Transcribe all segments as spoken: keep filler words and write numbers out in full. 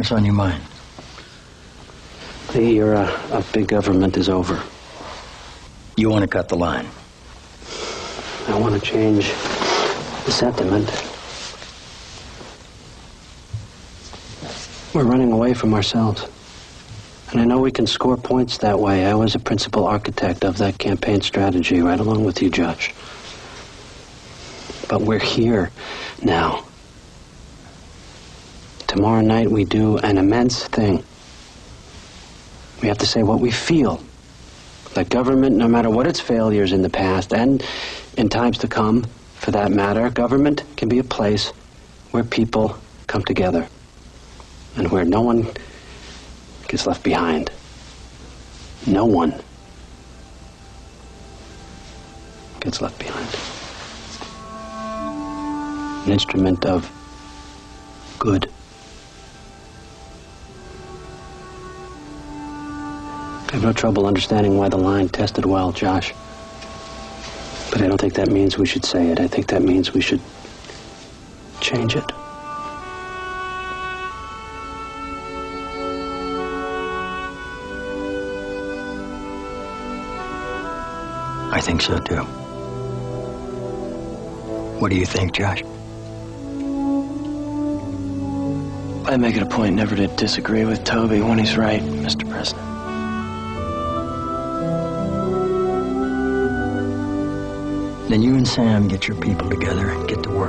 What's on your mind? The era of big government is over. You want to cut the line? I want to change the sentiment. We're running away from ourselves. And I know we can score points that way. I was a principal architect of that campaign strategy, right along with you, Judge. But we're here now. Tomorrow night we do an immense thing. We have to say what we feel. That government, no matter what its failures in the past and in times to come, for that matter, government can be a place where people come together and where no one gets left behind. No one gets left behind. An instrument of good. I have no trouble understanding why the line tested well, Josh. But I don't think that means we should say it. I think that means we should change it. I think so, too. What do you think, Josh? I make it a point never to disagree with Toby when he's right, Mister President. Then you and Sam get your people together and get to work.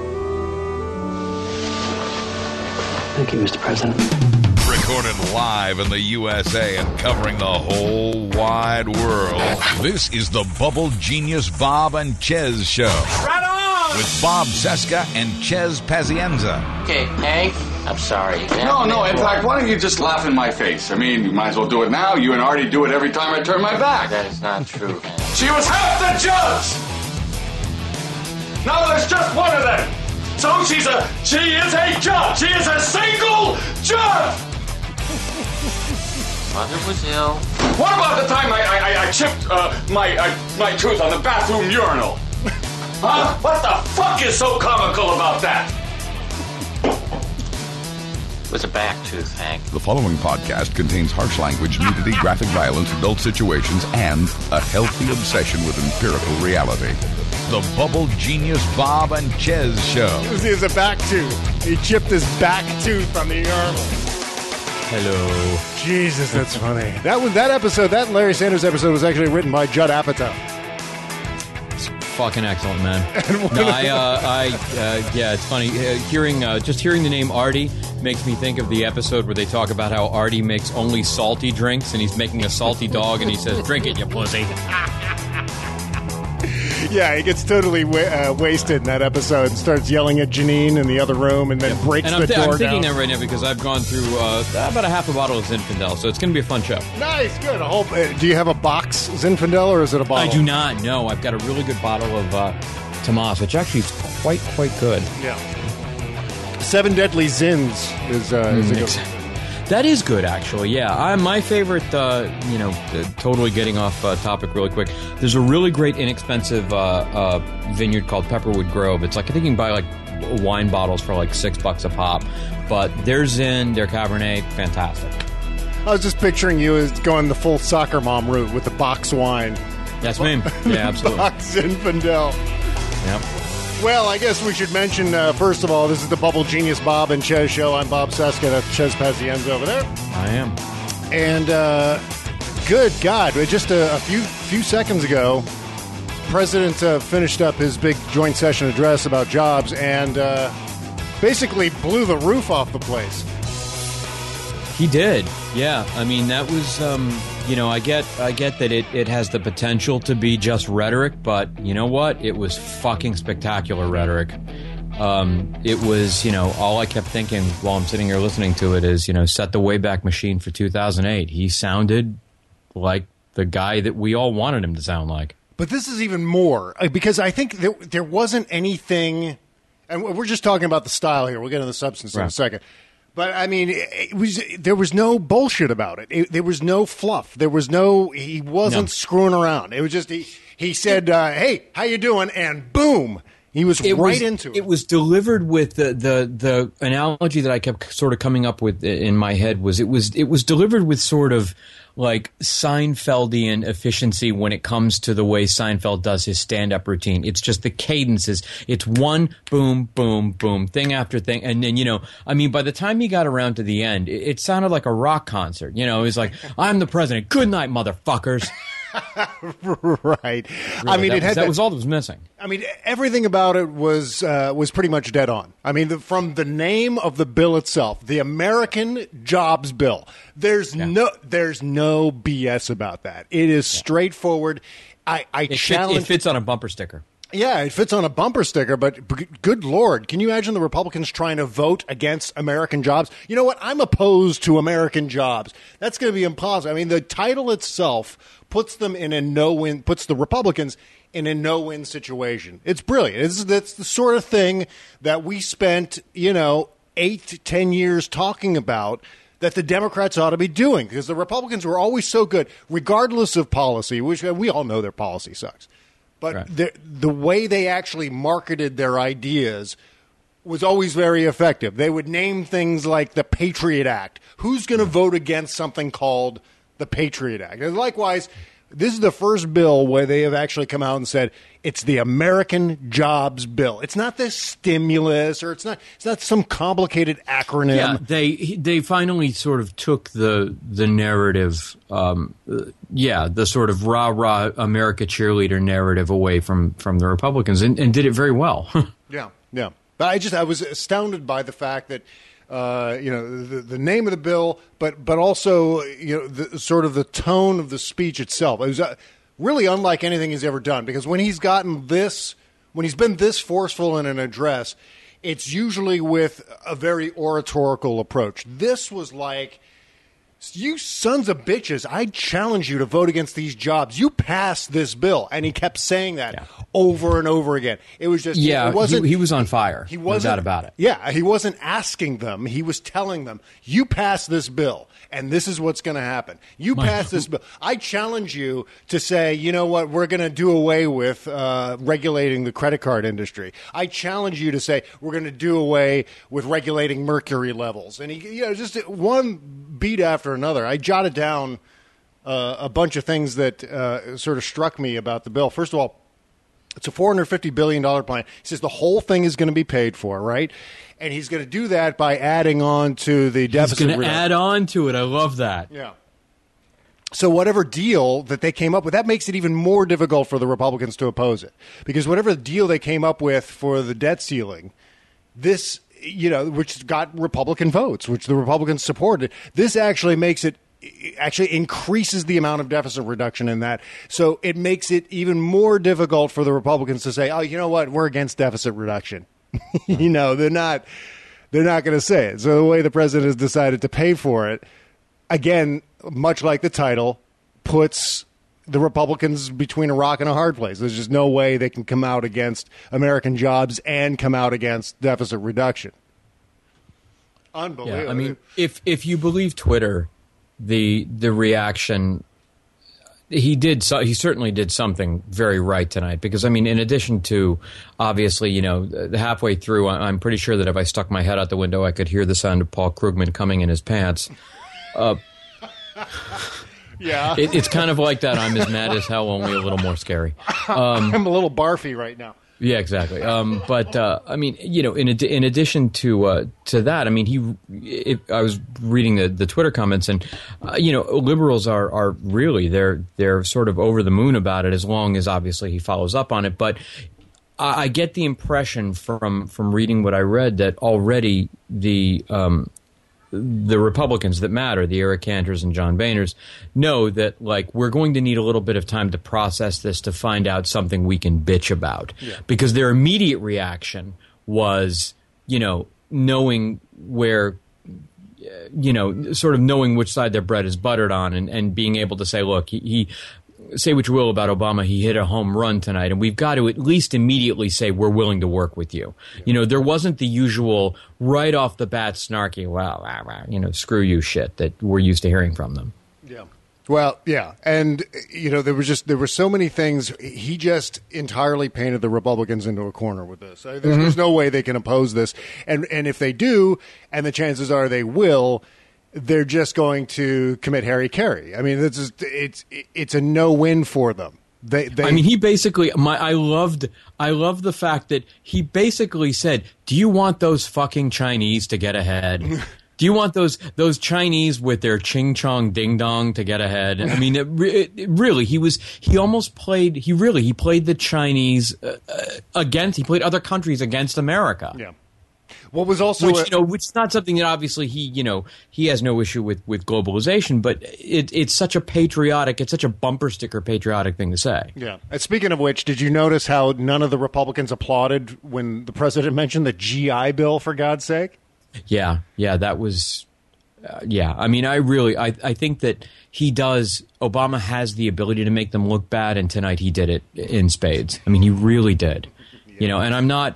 Thank you, Mister President. Recorded live in the U S A and covering the whole wide world, this is the Bubble Genius Bob and Chez Show. Right on! With Bob Cesca and Chez Pazienza. Okay, Hank, I'm sorry. No, no, in fact, why don't you just laugh in my face? I mean, you might as well do it now. You and Artie do it every time I turn my back. That is not true, Hank. She was half the judge! Now there's just one of them. So she's a, she is a judge. She is a single judge. Mother was ill. What about the time I, I, I chipped uh, my uh, my tooth on the bathroom urinal? Huh? What the fuck is so comical about that? It was a back tooth, Hank. The following podcast contains harsh language, nudity, graphic violence, adult situations, and a healthy obsession with empirical reality. The Bubble Genius Bob and Chez Show. It was, it was a back tooth. He chipped his back tooth on the urinal. Hello. Jesus, that's funny. That was that episode. That Larry Sanders episode was actually written by Judd Apatow. It's fucking excellent, man. No, I, uh, I, uh, yeah, it's funny. Uh, hearing, uh, just hearing the name Artie makes me think of the episode where they talk about how Artie makes only salty drinks, and he's making a salty dog, and he says, "Drink it, you pussy." Yeah, he gets totally wa- uh, wasted in that episode and starts yelling at Janine in the other room and then yep. breaks and I'm the th- door I'm thinking down. that right now because I've gone through uh, about a half a bottle of Zinfandel, so it's going to be a fun show. Nice, good. I hope, uh, do you have a box Zinfandel or is it a bottle? I do not, no. I've got a really good bottle of uh, Tomas, which actually is quite, quite good. Yeah. Seven Deadly Zins is, uh, is mm, a good one. That is good, actually. Yeah, I, my favorite. Uh, you know, uh, totally getting off uh, topic really quick. There's a really great, inexpensive uh, uh, vineyard called Pepperwood Grove. It's like I think you can buy like wine bottles for like six bucks a pop. But their Zin, their Cabernet, fantastic. I was just picturing you as going the full soccer mom route with the box wine. That's me. Yeah, absolutely. Box Zinfandel. Yep. Well, I guess we should mention, uh, first of all, this is the Bubble Genius Bob and Chez Show. I'm Bob Cesca. That's Chez Pazienza over there. I am. And, uh, good God, just a, a few few seconds ago, President uh, finished up his big joint session address about jobs and uh, basically blew the roof off the place. He did, yeah. I mean, that was, um, you know, I get I get that it, it has the potential to be just rhetoric, but you know what? It was fucking spectacular rhetoric. Um, it was, you know, all I kept thinking while I'm sitting here listening to it is, you know, set the Wayback Machine for two thousand eight. He sounded like the guy that we all wanted him to sound like. But this is even more, because I think there, there wasn't anything, and we're just talking about the style here. We'll get into the substance right in a second. But, I mean, it was there was no bullshit about it. it. There was no fluff. There was no, he wasn't no. screwing around. It was just, he, he said, uh, hey, how you doing? And boom, He was it right was, into it. It was delivered with the, the the analogy that I kept sort of coming up with in my head was it was it was delivered with sort of like Seinfeldian efficiency when it comes to the way Seinfeld does his stand-up routine. It's just the cadences. It's one boom, boom, boom, thing after thing. And then, you know, I mean, by the time he got around to the end, it, it sounded like a rock concert. You know, he's like, I'm the president. Good night, motherfuckers. Right. Really, I mean, that, it had was, that that, was all that was missing. I mean, everything about it was uh, was pretty much dead on. I mean, the, from the name of the bill itself, the American Jobs Bill. There's yeah. no there's no B S about that. It is yeah. straightforward. I, I it challenge. Fits, it fits on a bumper sticker. Yeah, it fits on a bumper sticker, but b- good Lord, can you imagine the Republicans trying to vote against American jobs? You know what? I'm opposed to American jobs. That's going to be impossible. I mean, the title itself puts them in a no-win, puts the Republicans in a no-win situation. It's brilliant. It's, it's the sort of thing that we spent, you know, eight to ten years talking about that the Democrats ought to be doing, because the Republicans were always so good, regardless of policy, which we all know their policy sucks. But right. the, the way they actually marketed their ideas was always very effective. They would name things like the Patriot Act. Who's going to vote against something called the Patriot Act? And likewise, this is the first bill where they have actually come out and said it's the American Jobs Bill. It's not this stimulus, or it's not it's not some complicated acronym. Yeah, they they finally sort of took the the narrative, um, uh, yeah, the sort of rah rah America cheerleader narrative away from from the Republicans, and, and did it very well. yeah, yeah. But I just I was astounded by the fact that. Uh, you know, the, the name of the bill, but but also, you know, the, sort of the tone of the speech itself. It was uh, really unlike anything he's ever done, because when he's gotten this, when he's been this forceful in an address, it's usually with a very oratorical approach. This was like, you sons of bitches, I challenge you to vote against these jobs. You passed this bill. And he kept saying that yeah. over and over again. It was just, yeah, it wasn't, he, he was on fire. He wasn't, no doubt about it. Yeah, he wasn't asking them. He was telling them, you passed this bill, and this is what's going to happen. You My, passed this bill. I challenge you to say, you know what, we're going to do away with uh, regulating the credit card industry. I challenge you to say, we're going to do away with regulating mercury levels. And, he, you know, just one beat after another. I jotted down uh, a bunch of things that uh, sort of struck me about the bill. First of all, it's a four hundred fifty billion dollars plan. He says the whole thing is going to be paid for, right? And he's going to do that by adding on to the deficit. He's going to add on to it. I love that. Yeah. So whatever deal that they came up with, that makes it even more difficult for the Republicans to oppose it. Because whatever deal they came up with for the debt ceiling, this, you know, which got Republican votes, which the Republicans supported, this actually makes it, actually increases the amount of deficit reduction in that. So it makes it even more difficult for the Republicans to say, oh, you know what, we're against deficit reduction. You know, they're not, they're not going to say it. So the way the president has decided to pay for it, again, much like the title, puts the Republicans between a rock and a hard place. There's just no way they can come out against American jobs and come out against deficit reduction. Unbelievable. Yeah, I mean, if if you believe Twitter, the the reaction, he did so, he certainly did something very right tonight, because I mean, in addition to obviously, you know, halfway through, I'm pretty sure that if I stuck my head out the window, I could hear the sound of Paul Krugman coming in his pants. Uh, yeah, it, it's kind of like that. I'm as mad as hell, only a little more scary. Um, I'm a little barfy right now. Yeah, exactly. Um, but uh, I mean, you know, in ad- in addition to uh, to that, I mean, he. It, I was reading the, the Twitter comments, and uh, you know, liberals are are really they're they're sort of over the moon about it, as long as obviously he follows up on it. But I, I get the impression from from reading what I read that already the. Um, the Republicans that matter, the Eric Cantors and John Boehners, know that, like, we're going to need a little bit of time to process this to find out something we can bitch about. Yeah. Because their immediate reaction was, you know, knowing where, you know, sort of knowing which side their bread is buttered on, and, and being able to say, look, he, he say what you will about Obama, he hit a home run tonight, and we've got to at least immediately say we're willing to work with you. Yeah. You know, there wasn't the usual right off the bat snarky, well, you know, screw you shit that we're used to hearing from them. Yeah. Well, yeah, and you know there was just there were so many things. He just entirely painted the Republicans into a corner with this. There's, mm-hmm. there's no way they can oppose this, and and if they do, and the chances are they will, they're just going to commit hara-kiri. I mean, it's just, it's it's a no win for them. They, they, I mean, he basically. My, I loved. I loved the fact that he basically said, "Do you want those fucking Chinese to get ahead?" Do you want those those Chinese with their ching chong ding dong to get ahead? I mean, it, it, really, he was he almost played. He really he played the Chinese uh, against. He played other countries against America. Yeah. What was also which a, you know, which is not something that obviously he you know he has no issue with with globalization, but it, it's such a patriotic, it's such a bumper sticker patriotic thing to say. Yeah. And speaking of which, did you notice how none of the Republicans applauded when the president mentioned the G I Bill? For God's sake. Yeah, yeah, that was, uh, yeah. I mean, I really, I, I think that he does. Obama has the ability to make them look bad, and tonight he did it in spades. I mean, he really did. Yeah. You know, and I'm not.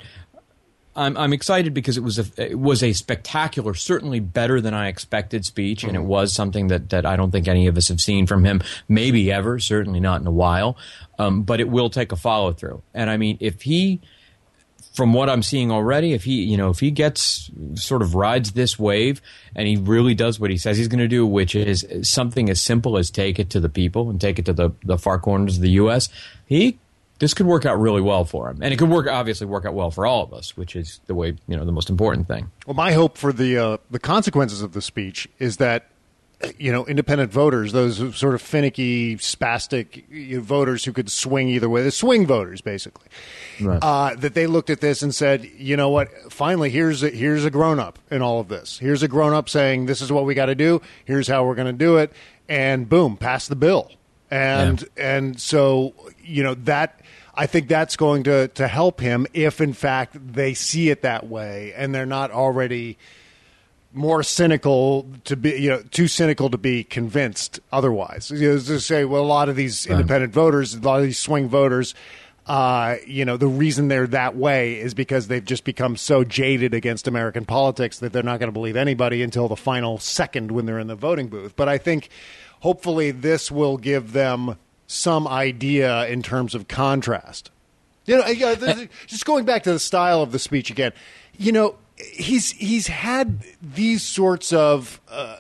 I'm I'm excited because it was a it was a spectacular, certainly better than I expected speech, mm-hmm. and it was something that that I don't think any of us have seen from him, maybe ever, certainly not in a while. Um, but it will take a follow through, and I mean, if he. From what I'm seeing already, if he, you know, if he gets sort of rides this wave and he really does what he says he's going to do, which is something as simple as take it to the people and take it to the, the far corners of the U S, he this could work out really well for him, and it could work obviously work out well for all of us, which is the way you know the most important thing. Well, my hope for the uh, the consequences of the speech is that. You know, independent voters, those sort of finicky, spastic you know, voters who could swing either way, the swing voters, basically, right. uh, that they looked at this and said, you know what, finally, here's a, here's a grown-up in all of this. Here's a grown-up saying, this is what we got to do. Here's how we're going to do it. And boom, pass the bill. And yeah. and so, you know, that I think that's going to, to help him if, in fact, they see it that way and they're not already – more cynical to be, you know, too cynical to be convinced otherwise. You know, to say, well, a lot of these independent right. voters, a lot of these swing voters, uh, you know, the reason they're that way is because they've just become so jaded against American politics that they're not going to believe anybody until the final second when they're in the voting booth. But I think hopefully this will give them some idea in terms of contrast. You know, just going back to the style of the speech again, you know, He's he's had these sorts of uh,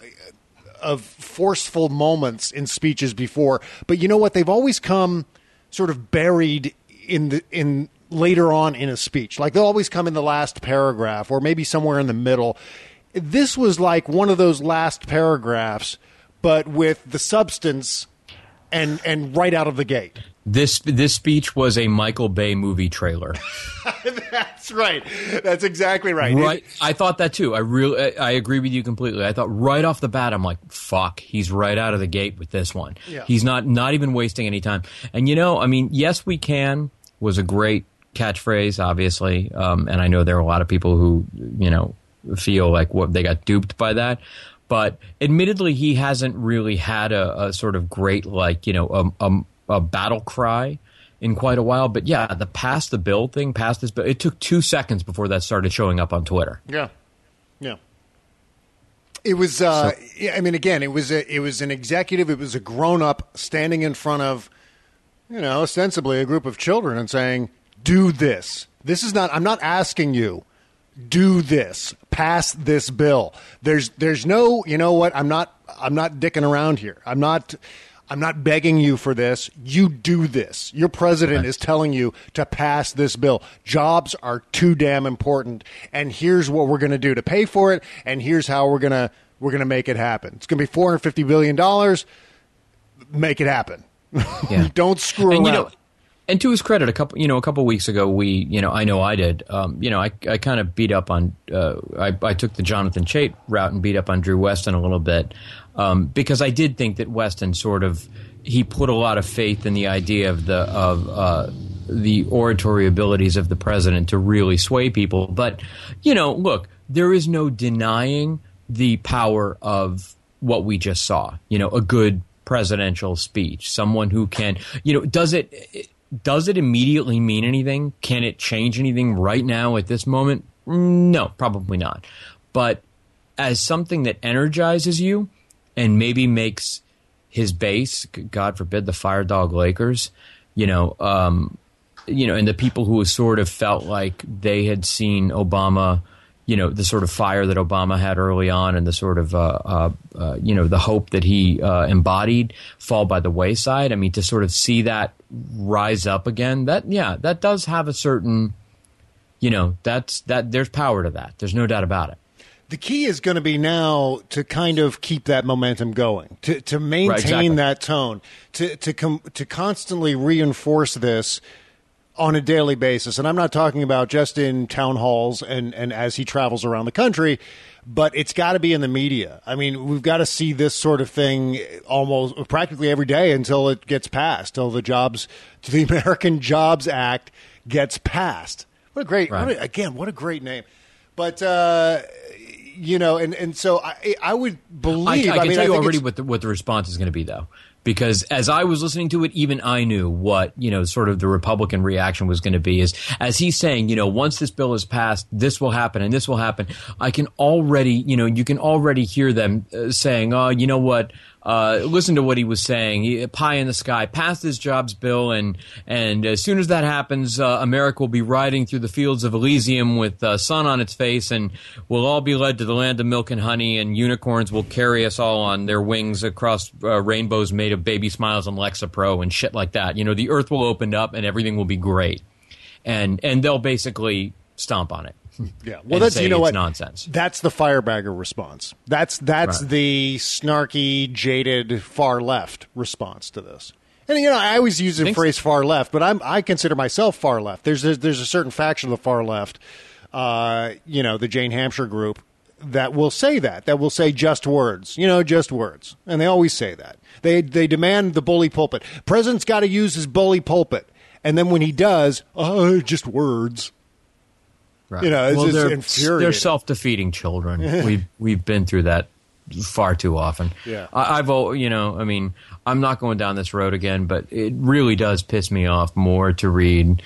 of forceful moments in speeches before, but you know what? They've always come sort of buried in the in later on in a speech. Like they'll always come in the last paragraph or maybe somewhere in the middle. This was like one of those last paragraphs, but with the substance and and right out of the gate. This this speech was a Michael Bay movie trailer. That's right. That's exactly right. Right. I thought that too. I really I agree with you completely. I thought right off the bat, I'm like, fuck, he's right out of the gate with this one. Yeah. He's not not even wasting any time. And you know, I mean, yes, we can was a great catchphrase, obviously. Um, and I know there are a lot of people who, you know, feel like what they got duped by that. But admittedly, he hasn't really had a, a sort of great, like, you know, a, a a battle cry in quite a while. But yeah, the pass the bill thing, pass this bill, it took two seconds before that started showing up on Twitter. Yeah. Yeah. It was, uh, so, I mean, again, it was a, it was an executive, it was a grown-up standing in front of, you know, ostensibly a group of children and saying, do this. This is not, I'm not asking you, do this, pass this bill. There's, there's no, you know what, I'm not, I'm not dicking around here. I'm not... I'm not begging you for this. You do this. Your president right. is telling you to pass this bill. Jobs are too damn important, and here's what we're going to do to pay for it, and here's how we're going to we're going to make it happen. It's going to be four hundred fifty billion dollars. Make it happen. Yeah. Don't screw and, around. You know, and to his credit, a couple you know a couple weeks ago, we you know I know I did. Um, you know I I kind of beat up on. Uh, I I took the Jonathan Chait route and beat up on Drew Weston a little bit. Um, because I did think that Weston sort of he put a lot of faith in the idea of the of uh, the oratory abilities of the president to really sway people. But you know, look, there is no denying the power of what we just saw. You know, a good presidential speech, someone who can, you know, does it does it immediately mean anything? Can it change anything right now at this moment? No, probably not. But as something that energizes you. And maybe makes his base, God forbid, the Fire Dog Lakers, you know, um, you know, and the people who sort of felt like they had seen Obama, you know, the sort of fire that Obama had early on and the sort of, uh, uh, uh, you know, the hope that he uh, embodied fall by the wayside. I mean, to sort of see that rise up again, that, yeah, that does have a certain, you know, that's that there's power to that. There's no doubt about it. The key is going to be now to kind of keep that momentum going, to to maintain right, exactly. that tone, to to com- to constantly reinforce this on a daily basis. And I'm not talking about just in town halls and, and as he travels around the country, but it's got to be in the media. I mean, we've got to see this sort of thing almost practically every day until it gets passed, till the jobs, to the American Jobs Act gets passed. What a great, right. what a, again, what a great name. But, uh, you know, and, and so I, I would believe. I, I can I mean, tell I you already what the, what the response is going to be, though. Because as I was listening to it, even I knew what, you know, sort of the Republican reaction was going to be. Is as he's saying, you know, once this bill is passed, this will happen and this will happen. I can already, you know, you can already hear them uh, saying, oh, you know what? Uh, listen to what he was saying. He, pie in the sky, pass this jobs bill, and and as soon as that happens, uh, America will be riding through the fields of Elysium with uh, sun on its face, and we'll all be led to the land of milk and honey, and unicorns will carry us all on their wings across uh, rainbows made of baby smiles and Lexapro and shit like that. You know, the earth will open up and everything will be great, and and they'll basically stomp on it. Yeah, well, that's you know what nonsense. That's the firebagger response. That's that's right. the snarky, jaded far left response to this. And you know, I always use the phrase "far left," but I'm I consider myself far left. There's a, there's a certain faction of the far left, uh, you know, the Jane Hampshire group, that will say that that will say just words, you know, just words, and they always say that. They they demand the bully pulpit. President's got to use his bully pulpit, and then when he does, oh, just words. Right. You know, it's well, just they're, infuriating. They're self-defeating children. we've we've been through that far too often. Yeah, I, I've you know, I mean, I'm not going down this road again, but it really does piss me off more to read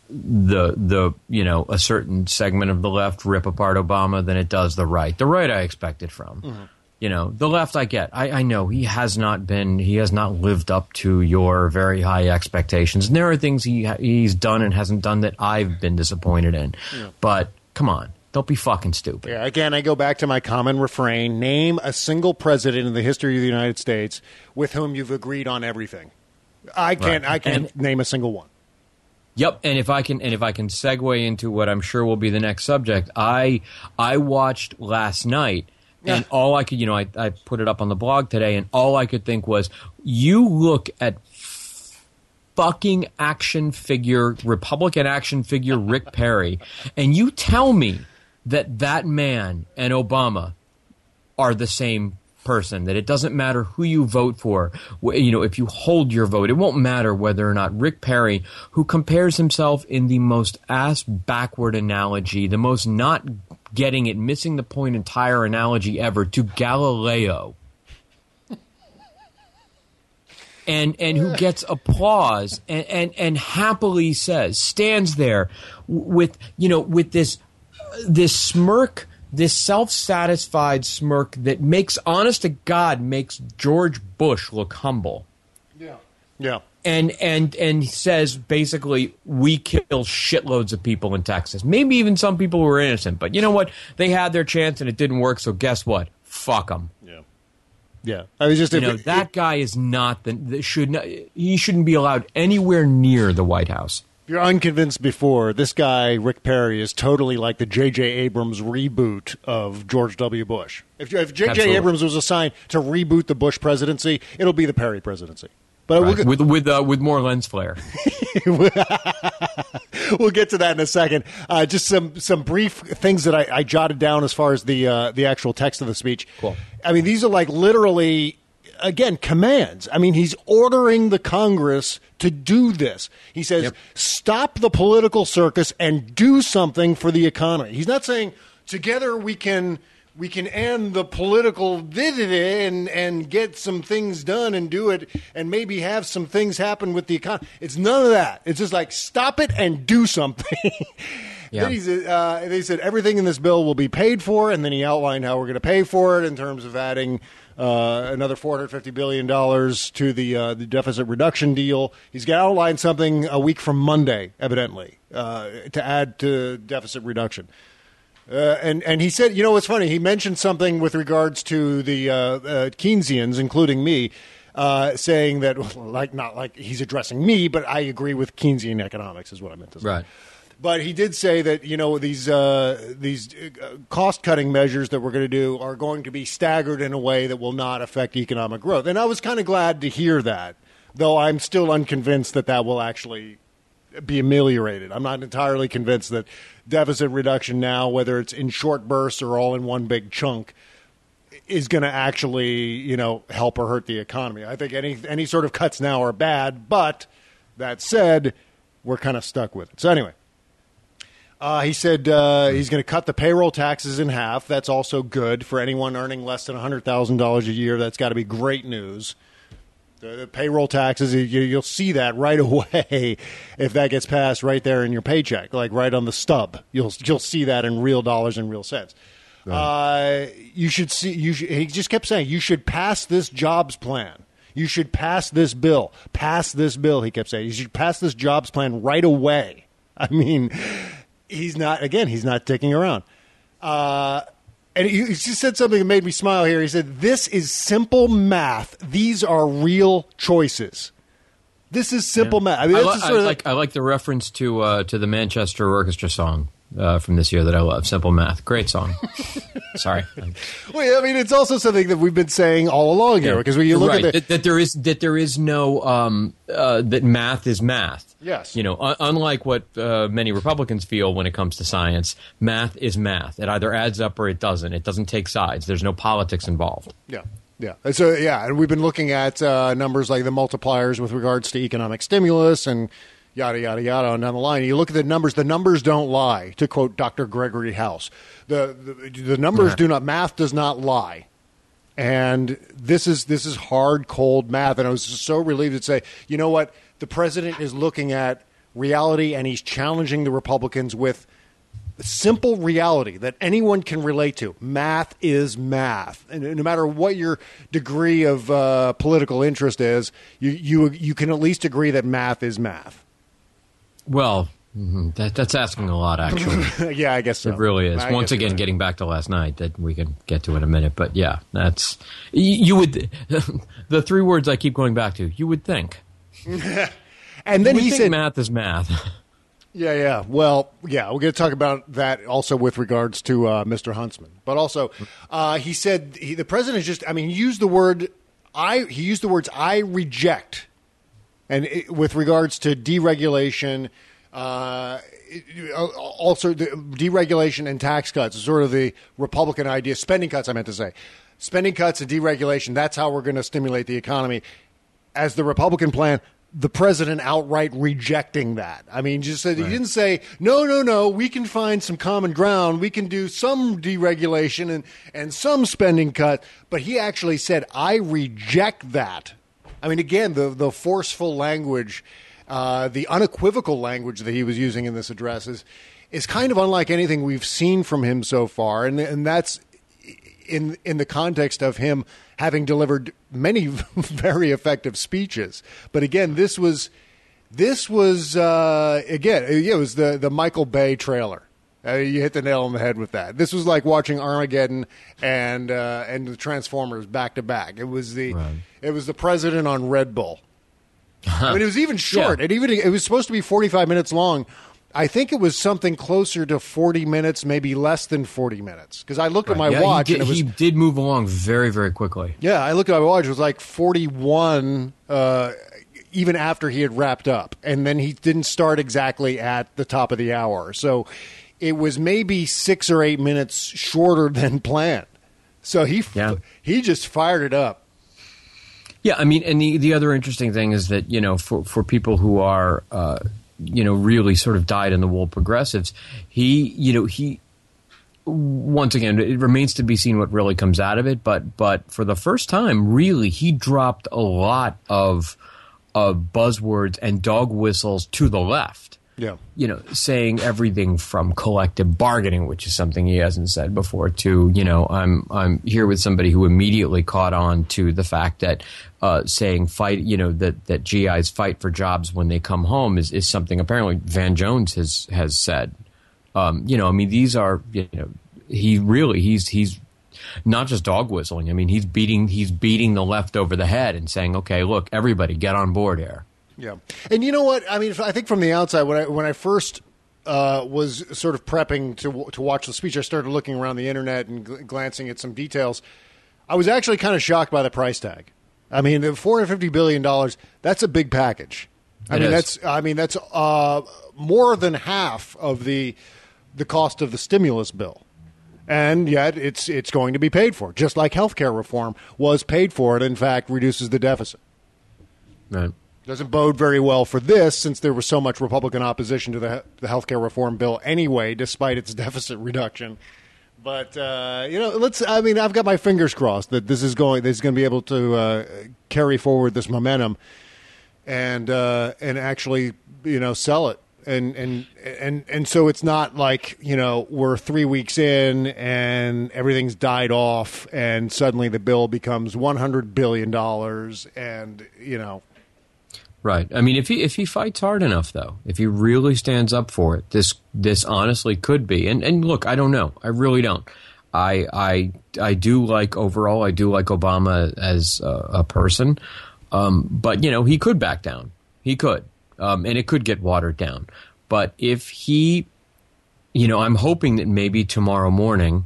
the the you know a certain segment of the left rip apart Obama than it does the right. The right I expected from. Mm-hmm. You know, the left I get. I, I know he has not been, he has not lived up to your very high expectations. And there are things he he's done and hasn't done that I've been disappointed in. Yeah. But come on, don't be fucking stupid. Yeah, again, I go back to my common refrain: name a single president in the history of the United States with whom you've agreed on everything. I can't. Right. I can't and, name a single one. Yep, and if I can, and if I can segue into what I'm sure will be the next subject, I I watched last night. Yeah. And all I could, you know, I, I put it up on the blog today, and all I could think was, you look at fucking action figure, Republican action figure Rick Perry, and you tell me that that man and Obama are the same person, that it doesn't matter who you vote for. You know, if you hold your vote, it won't matter whether or not Rick Perry, who compares himself in the most ass-backward analogy, the most not getting it, missing the point entire analogy ever, to Galileo. And and who gets applause and, and, and happily says, stands there with, you know, with this this smirk, this self-satisfied smirk that makes, honest to God, makes George Bush look humble. Yeah. Yeah. And and and says basically, we kill shitloads of people in Texas. Maybe even some people who were innocent. But you know what? They had their chance and it didn't work. So guess what? Fuck them. Yeah. Yeah. I was just you know it, that it, guy is not the, the should not, he shouldn't be allowed anywhere near the White House. If you're unconvinced before, this guy Rick Perry is totally like the J J Abrams reboot of George W. Bush. If if J J Abrams was assigned to reboot the Bush presidency, it'll be the Perry presidency. But right. we'll, with with uh, with more lens flare. We'll get to that in a second. Uh, just some some brief things that I, I jotted down as far as the uh, the actual text of the speech. Cool. I mean, these are like literally, again, commands. I mean, he's ordering the Congress to do this. He says, yep. Stop the political circus and do something for the economy. He's not saying together we can. We can end the political and and get some things done and do it and maybe have some things happen with the economy. It's none of that. It's just like, stop it and do something. Yeah. Then he said, uh, they said everything in this bill will be paid for, and then he outlined how we're going to pay for it in terms of adding uh, another four hundred fifty billion dollars to the uh, the deficit reduction deal. He's going to outline something a week from Monday, evidently, uh, to add to deficit reduction. Uh, and, and he said, you know, what's funny? He mentioned something with regards to the uh, uh, Keynesians, including me, uh, saying that, like, not like he's addressing me, but I agree with Keynesian economics is what I meant to say. Right. But he did say that, you know, these uh, these uh, cost-cutting measures that we're going to do are going to be staggered in a way that will not affect economic growth. And I was kind of glad to hear that, though I'm still unconvinced that that will actually be ameliorated. I'm not entirely convinced that deficit reduction now, whether it's in short bursts or all in one big chunk, is going to actually, you know, help or hurt the economy. I think any any sort of cuts now are bad, but that said, we're kind of stuck with it. So anyway, uh, he said uh, he's going to cut the payroll taxes in half. That's also good for anyone earning less than one hundred thousand dollars a year. That's got to be great news. The payroll taxes, you'll see that right away if that gets passed right there in your paycheck, like right on the stub. You'll you'll see that in real dollars and real cents. Right. Uh, you should see. You should, he just kept saying you should pass this jobs plan. You should pass this bill. Pass this bill. He kept saying you should pass this jobs plan right away. I mean, he's not. Again, he's not dicking around. Uh, And he, he said something that made me smile here. He said, this is simple math. These are real choices. This is simple yeah. math. I mean, I, that's li- sort I of like I like the reference to uh, to the Manchester Orchestra song uh, from this year that I love, Simple Math. Great song. Sorry. Well, I mean, it's also something that we've been saying all along here, because when you look right. at the... that, that there is that there is no um, uh, that math is math. Yes. You know, un- unlike what uh, many Republicans feel when it comes to science, math is math. It either adds up or it doesn't. It doesn't take sides. There's no politics involved. Yeah. Yeah. And so, yeah, and we've been looking at uh, numbers like the multipliers with regards to economic stimulus and yada, yada, yada on down the line. You look at the numbers, the numbers don't lie, to quote Doctor Gregory House. The the, the numbers right. do not, math does not lie. And this is this is hard, cold math. And I was just so relieved to say, you know what? The president is looking at reality, and he's challenging the Republicans with simple reality that anyone can relate to. Math is math. And no matter what your degree of uh, political interest is, you, you you can at least agree that math is math. Well, mm-hmm. that, that's asking a lot, actually. Yeah, I guess so. It really is. I Once again, right. getting back to last night, that we can get to in a minute. But yeah, that's you would the three words I keep going back to. You would think. And then you he think said, math is math. Yeah, yeah. Well, yeah, we're going to talk about that also with regards to uh, Mister Huntsman. But also, uh, he said he, the president just, I mean, he used the word, I. he used the words, I reject. And it, with regards to deregulation, uh, it, also the deregulation and tax cuts, sort of the Republican idea, spending cuts, I meant to say. Spending cuts and deregulation, that's how we're going to stimulate the economy. As the Republican plan, the president outright rejecting that. I mean, just said, right. He didn't say, no, no, no, we can find some common ground. We can do some deregulation and, and some spending cut. But he actually said, I reject that. I mean, again, the, the forceful language, uh, the unequivocal language that he was using in this address is, is kind of unlike anything we've seen from him so far. And, and that's in in the context of him having delivered many very effective speeches. But again, this was this was uh, again it was the the Michael Bay trailer. Uh, you hit the nail on the head with that. This was like watching Armageddon and uh, and the Transformers back to back. It was the right. it was the president on Red Bull. I mean, it was even short. Yeah. It even it was supposed to be forty-five minutes long. I think it was something closer to forty minutes, maybe less than forty minutes. Because I looked right. at my yeah, watch. He did, and it was, he did move along very, very quickly. Yeah, I looked at my watch. It was like forty-one, uh, even after he had wrapped up. And then he didn't start exactly at the top of the hour. So it was maybe six or eight minutes shorter than planned. So he yeah. he just fired it up. Yeah, I mean, and the, the other interesting thing is that, you know, for, for people who are uh, – you know, really sort of dyed-in-the-wool progressives. He, you know, he, once again, it remains to be seen what really comes out of it, but but for the first time, really, he dropped a lot of, of buzzwords and dog whistles to the left. Yeah. You know, saying everything from collective bargaining, which is something he hasn't said before, to, you know, I'm I'm here with somebody who immediately caught on to the fact that uh, saying fight, you know, that, that G Is fight for jobs when they come home is, is something apparently Van Jones has has said. Um, you know, I mean, these are, you know, he really he's he's not just dog whistling. I mean, he's beating he's beating the left over the head and saying, okay, look, everybody get on board here. Yeah. And you know what? I mean, I think from the outside, when I when I first uh, was sort of prepping to to watch the speech, I started looking around the internet and gl- glancing at some details. I was actually kind of shocked by the price tag. I mean, four hundred fifty billion dollars, that's a big package. I It mean, is. that's I mean, that's uh, more than half of the the cost of the stimulus bill. And yet it's it's going to be paid for, just like health care reform was paid for and, in fact, reduces the deficit. Right. Doesn't bode very well for this, since there was so much Republican opposition to the, the health care reform bill anyway, despite its deficit reduction. But, uh, you know, let's, I mean, I've got my fingers crossed that this is going, this is going to be able to uh, carry forward this momentum and uh, and actually, you know, sell it. And, and and and so it's not like, you know, we're three weeks in and everything's died off and suddenly the bill becomes one hundred billion dollars and, you know. Right. I mean, if he if he fights hard enough, though, if he really stands up for it, this this honestly could be. And and look, I don't know. I really don't. I I I do like overall. I do like Obama as a, a person, um, but you know, he could back down. He could, um, and it could get watered down. But if he, you know, I'm hoping that maybe tomorrow morning,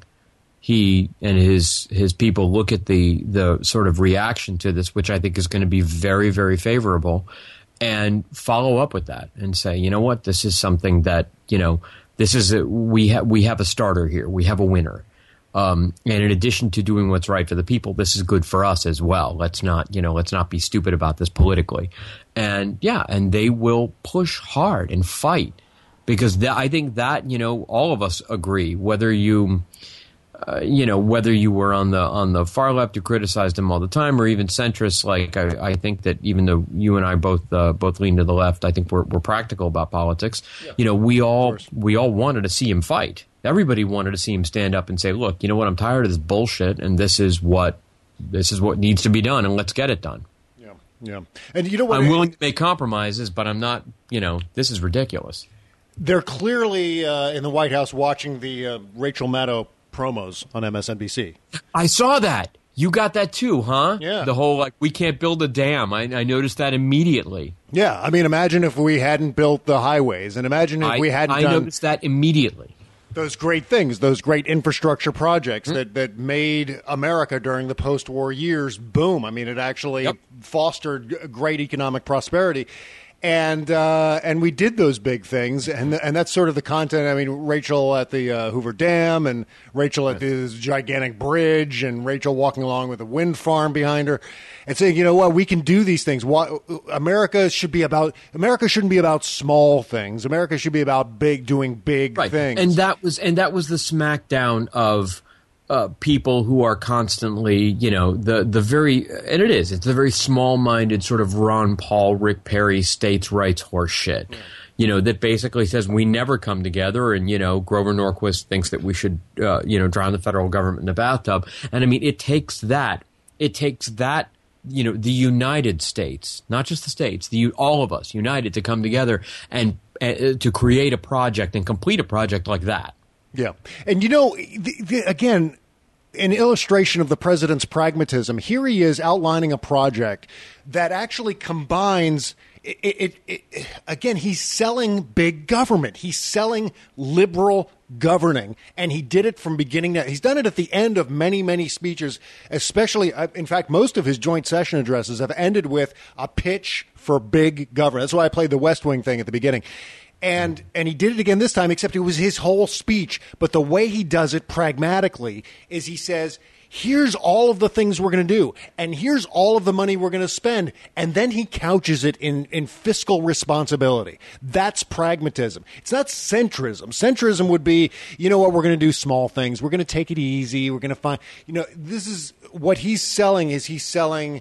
he and his his people look at the the sort of reaction to this, which I think is going to be very, very favorable, and follow up with that and say, you know what, this is something that, you know, this is a, we have we have a starter here, we have a winner, um, and in addition to doing what's right for the people, this is good for us as well. Let's not, you know, let's not be stupid about this politically, and yeah, and they will push hard and fight because th- I think that, you know, all of us agree, whether you. Uh, you know, whether you were on the on the far left who criticized him all the time, or even centrists, like I, I think that even though you and I both uh, both lean to the left, I think we're we're practical about politics. Yeah. You know, we all we all wanted to see him fight. Everybody wanted to see him stand up and say, "Look, you know what? I'm tired of this bullshit, and this is what this is what needs to be done, and let's get it done." Yeah, yeah. And you know what? I'm willing to make compromises, but I'm not. You know, this is ridiculous. They're clearly uh, in the White House watching the uh, Rachel Maddow promos on M S N B C. I saw that. You got that too, huh? Yeah. The whole, like, we can't build a dam. I, I noticed that immediately. Yeah. I mean, imagine if we hadn't built the highways, and imagine if I, we hadn't I done noticed that immediately. Those great things, those great infrastructure projects Mm-hmm. that, that made America during the post-war years boom. I mean, it actually Yep. fostered g- great economic prosperity. And uh, and we did those big things, and and that's sort of the content. I mean, Rachel at the uh, Hoover Dam, and Rachel at this gigantic bridge, and Rachel walking along with a wind farm behind her, and saying, you know what, we can do these things. Why, America should be about America shouldn't be about small things. America should be about big, doing big Right. things. And that was and that was the smackdown of uh, people who are constantly, you know, the the very and it is it's the very small-minded sort of Ron Paul, Rick Perry states' rights horse shit. Yeah. You know, that basically says we never come together, and, you know, Grover Norquist thinks that we should, uh, you know, drown the federal government in the bathtub. And I mean, it takes that, it takes that, you know, the United States, not just the states, the all of us united to come together and uh, to create a project and complete a project like that. Yeah. And, you know, the, the, again, an illustration of the president's pragmatism, here he is outlining a project that actually combines it, it, it, it, again, he's selling big government. He's selling liberal governing, and he did it from beginning to, he's done it at the end of many, many speeches, especially, in fact, most of his joint session addresses have ended with a pitch for big government. That's why I played the West Wing thing at the beginning. And and he did it again this time, except it was his whole speech. But the way he does it pragmatically is he says, here's all of the things we're going to do, and here's all of the money we're going to spend. And then he couches it in, in fiscal responsibility. That's pragmatism. It's not centrism. Centrism would be, you know what, we're going to do small things. We're going to take it easy. We're going to find, you know, this is what he's selling is he's selling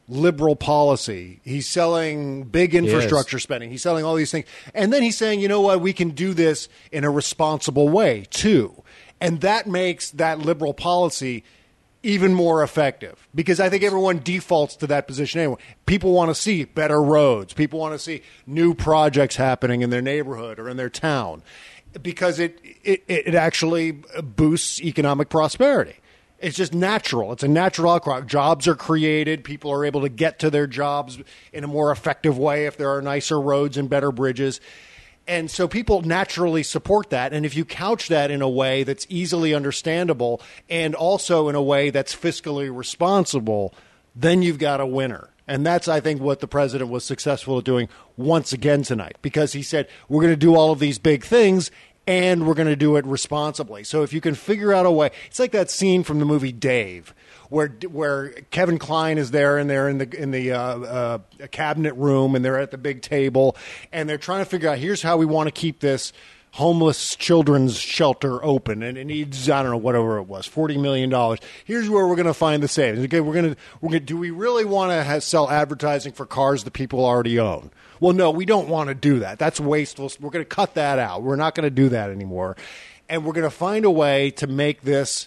liberal policy. He's selling big infrastructure spending. He's selling all these things. And then he's saying, you know what, we can do this in a responsible way, too. And that makes that liberal policy even more effective, because I think everyone defaults to that position anyway. People want to see better roads. People want to see new projects happening in their neighborhood or in their town, because it it, it actually boosts economic prosperity. It's just natural. It's a natural outcrop. Jobs are created. People are able to get to their jobs in a more effective way if there are nicer roads and better bridges. And so people naturally support that. And if you couch that in a way that's easily understandable and also in a way that's fiscally responsible, then you've got a winner. And that's, I think, what the president was successful at doing once again tonight, because he said, we're going to do all of these big things and we're going to do it responsibly. So if you can figure out a way, it's like that scene from the movie Dave, where where Kevin Kline is there and they're in the in the uh, uh, cabinet room and they're at the big table and they're trying to figure out, here's how we want to keep this homeless children's shelter open, and it needs, I don't know, whatever it was, forty million dollars. Here's where we're going to find the savings. Okay, we're going to we're going to do we really want to have, sell advertising for cars that people already own? Well, no, we don't want to do that. That's wasteful. We're going to cut that out. We're not going to do that anymore. And we're going to find a way to make this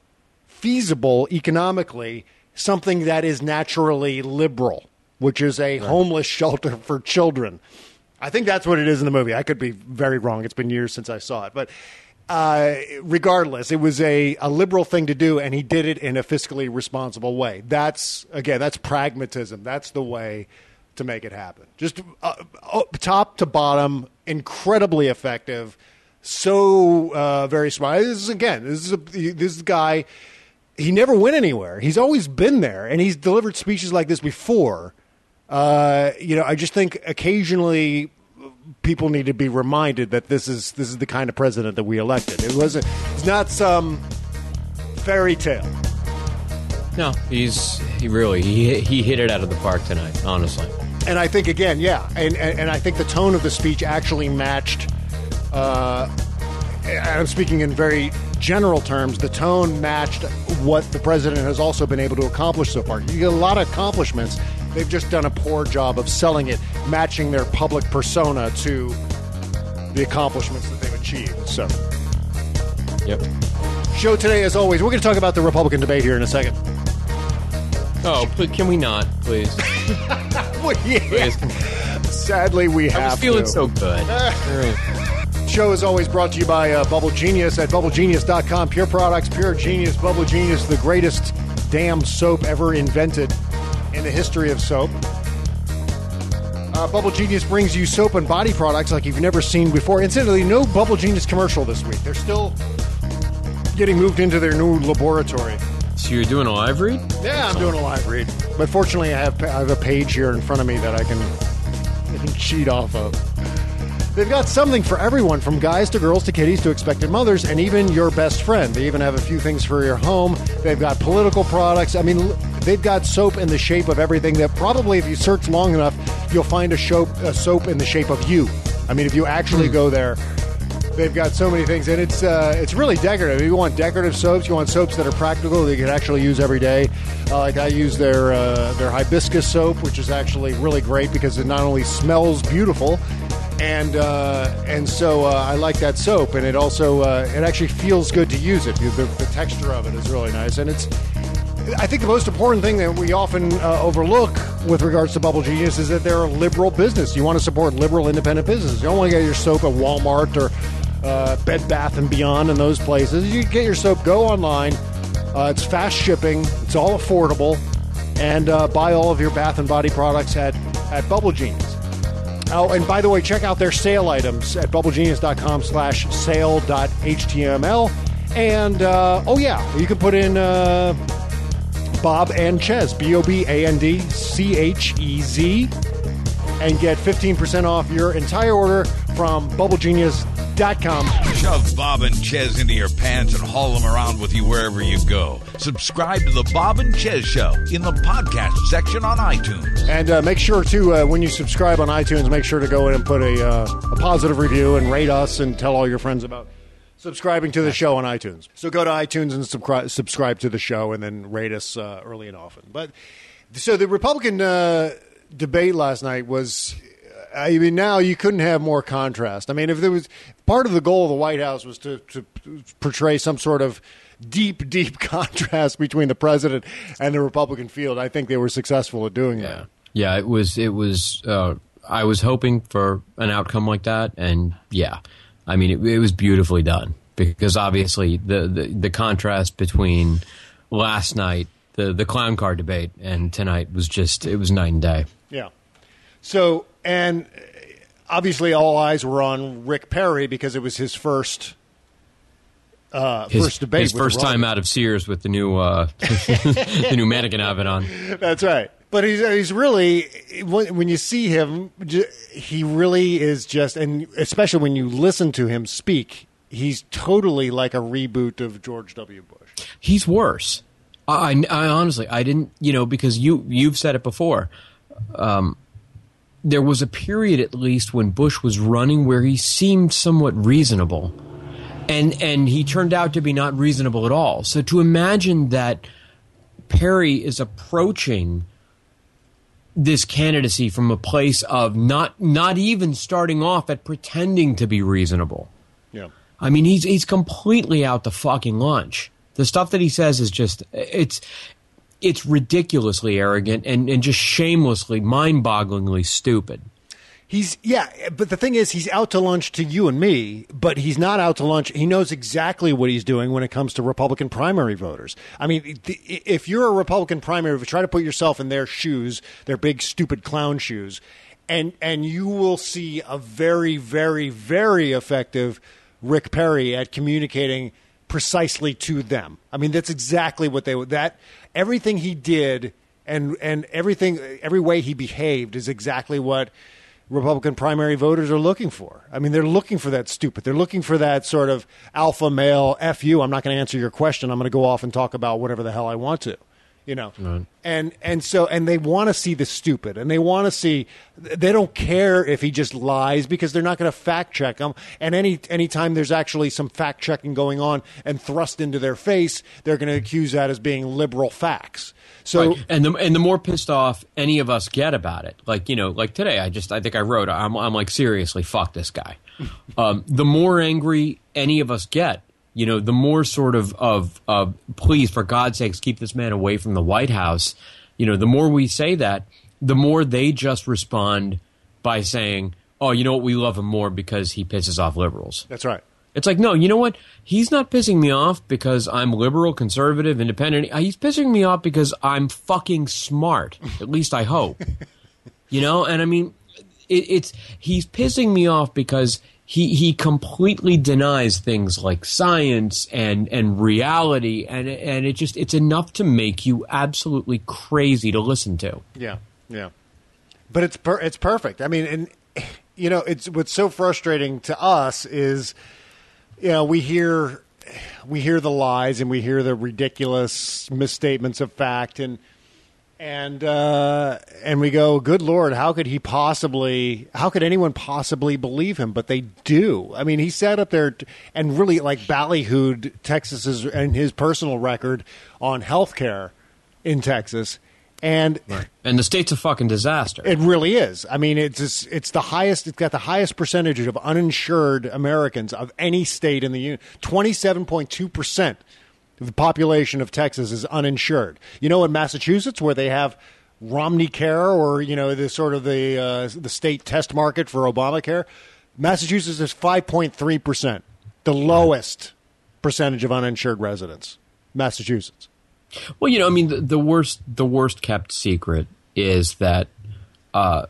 feasible economically, something that is naturally liberal, which is a right. homeless shelter for children. I think that's what it is in the movie. I could be very wrong. It's been years since I saw it. But uh, regardless, it was a, a liberal thing to do, and he did it in a fiscally responsible way. That's, again, that's pragmatism. That's the way to make it happen. Just uh, top to bottom, incredibly effective, so uh, very smart. This is, again, this is a, this is a guy, he never went anywhere. He's always been there, and he's delivered speeches like this before. Uh, you know, I just think occasionally people need to be reminded that this is this is the kind of president that we elected. It wasn't. It's not some fairy tale. No, he's he really he he hit it out of the park tonight, honestly. And I think again, yeah, and and, and I think the tone of the speech actually matched. Uh, I'm speaking in very general terms. The tone matched what the president has also been able to accomplish so far. You get a lot of accomplishments. They've just done a poor job of selling it, matching their public persona to the accomplishments that they've achieved. So, yep. Show today, as always, we're going to talk about the Republican debate here in a second. Oh, but can we not, please? Well, yeah. Please. Sadly, we have to. I was feeling to. so good. Show is always brought to you by uh, Bubble Genius at bubble genius dot com. Pure products, pure genius. Bubble Genius, the greatest damn soap ever invented in the history of soap. Uh, Bubble Genius brings you soap and body products like you've never seen before. Incidentally, no Bubble Genius commercial this week. They're still getting moved into their new laboratory. So you're doing a live read? Yeah, I'm doing a live read. But fortunately, I have I have a page here in front of me that I can, I can cheat off of. They've got something for everyone, from guys to girls to kiddies to expectant mothers, and even your best friend. They even have a few things for your home. They've got political products. I mean, they've got soap in the shape of everything that probably, if you search long enough, you'll find a soap, a soap in the shape of you. I mean, if you actually mm. go there, they've got so many things, and it's uh, it's really decorative. If you want decorative soaps, you want soaps that are practical, that you can actually use every day. Uh, like I use their uh, their hibiscus soap, which is actually really great because it not only smells beautiful, and uh, and so uh, I like that soap, and it also uh, it actually feels good to use it. The, the texture of it is really nice, and it's. I think the most important thing that we often uh, overlook with regards to Bubble Genius is that they're a liberal business. You want to support liberal, independent businesses. You don't want to get your soap at Walmart or uh, Bed Bath and Beyond and those places. You get your soap, go online. Uh, it's fast shipping. It's all affordable. And uh, buy all of your bath and body products at, at Bubble Genius. Oh, and by the way, check out their sale items at bubble genius dot com slash sale dot H T M L. And, uh, oh yeah, you can put in... Uh, Bob and Chez, B O B A N D C H E Z, and get fifteen percent off your entire order from bubble genius dot com. Shove Bob and Chez into your pants and haul them around with you wherever you go. Subscribe to the Bob and Chez Show in the podcast section on iTunes. And uh, make sure to, uh, when you subscribe on iTunes, make sure to go in and put a, uh, a positive review and rate us and tell all your friends about subscribing to the show on iTunes. So go to iTunes and subscribe subscribe to the show, and then rate us uh, early and often. But so the Republican uh, debate last night was. I mean, now you couldn't have more contrast. I mean, if there was part of the goal of the White House was to, to portray some sort of deep, deep contrast between the president and the Republican field, I think they were successful at doing yeah. that. Yeah, it was. It was. Uh, I was hoping for an outcome like that, and yeah, I mean, it, it was beautifully done because obviously the, the, the contrast between last night, the the clown car debate, and tonight was just it was night and day. Yeah. So. And obviously, all eyes were on Rick Perry because it was his first uh, his, first debate. His with first time out of Sears with the new uh, the new mannequin outfit on. That's right. But he's he's really when you see him, he really is just, and especially when you listen to him speak, he's totally like a reboot of George W. Bush. He's worse. I, I honestly, I didn't, you know, because you you've said it before. Um, There was a period, at least, when Bush was running where he seemed somewhat reasonable, and and he turned out to be not reasonable at all. So to imagine that Perry is approaching this candidacy from a place of not not even starting off at pretending to be reasonable. Yeah, I mean, he's he's completely out the fucking lunch. The stuff that he says is just it's. It's ridiculously arrogant and, and just shamelessly, mind-bogglingly stupid. He's yeah, but the thing is, he's out to lunch to you and me, but he's not out to lunch. He knows exactly what he's doing when it comes to Republican primary voters. I mean, if you're a Republican primary, if you try to put yourself in their shoes, their big, stupid clown shoes, and and you will see a very, very, very effective Rick Perry at communicating precisely to them. I mean, that's exactly what they would. That everything he did and and everything, every way he behaved is exactly what Republican primary voters are looking for. I mean, they're looking for that stupid. They're looking for that sort of alpha male. F you. I'm not going to answer your question. I'm going to go off and talk about whatever the hell I want to. You know, right. and and so and they want to see the stupid, and they want to see. They don't care if he just lies because they're not going to fact check him. And any anytime there's actually some fact checking going on and thrust into their face, they're going to accuse that as being liberal facts. So right. and the and the more pissed off any of us get about it, like you know, like today, I just I think I wrote, I'm I'm like seriously, fuck this guy. um, the more angry any of us get. You know, the more sort of, of, of, please, for God's sakes, keep this man away from the White House. You know, the more we say that, the more they just respond by saying, oh, you know what, we love him more because he pisses off liberals. That's right. It's like, no, you know what? He's not pissing me off because I'm liberal, conservative, independent. He's pissing me off because I'm fucking smart. At least I hope. You know, and I mean, it, it's he's pissing me off because He he completely denies things like science and, and reality, and and it just it's enough to make you absolutely crazy to listen to. Yeah, yeah, but it's per, it's perfect. I mean, and you know, it's what's so frustrating to us is, you know, we hear we hear the lies and we hear the ridiculous misstatements of fact, and and uh, and we go, good Lord, how could he possibly, how could anyone possibly believe him? But they do. I mean, he sat up there and really like ballyhooed Texas's and his personal record on health care in Texas. And right. and the state's a fucking disaster. It really is. I mean, it's just, it's the highest. It's got the highest percentage of uninsured Americans of any state in the union. twenty-seven point two percent of the population of Texas is uninsured. You know, in Massachusetts, where they have Romney Care, or you know, the sort of the uh, the state test market for Obamacare, Massachusetts is five point three percent, the lowest percentage of uninsured residents. Massachusetts. Well, you know, I mean, the, the worst the worst kept secret is that uh,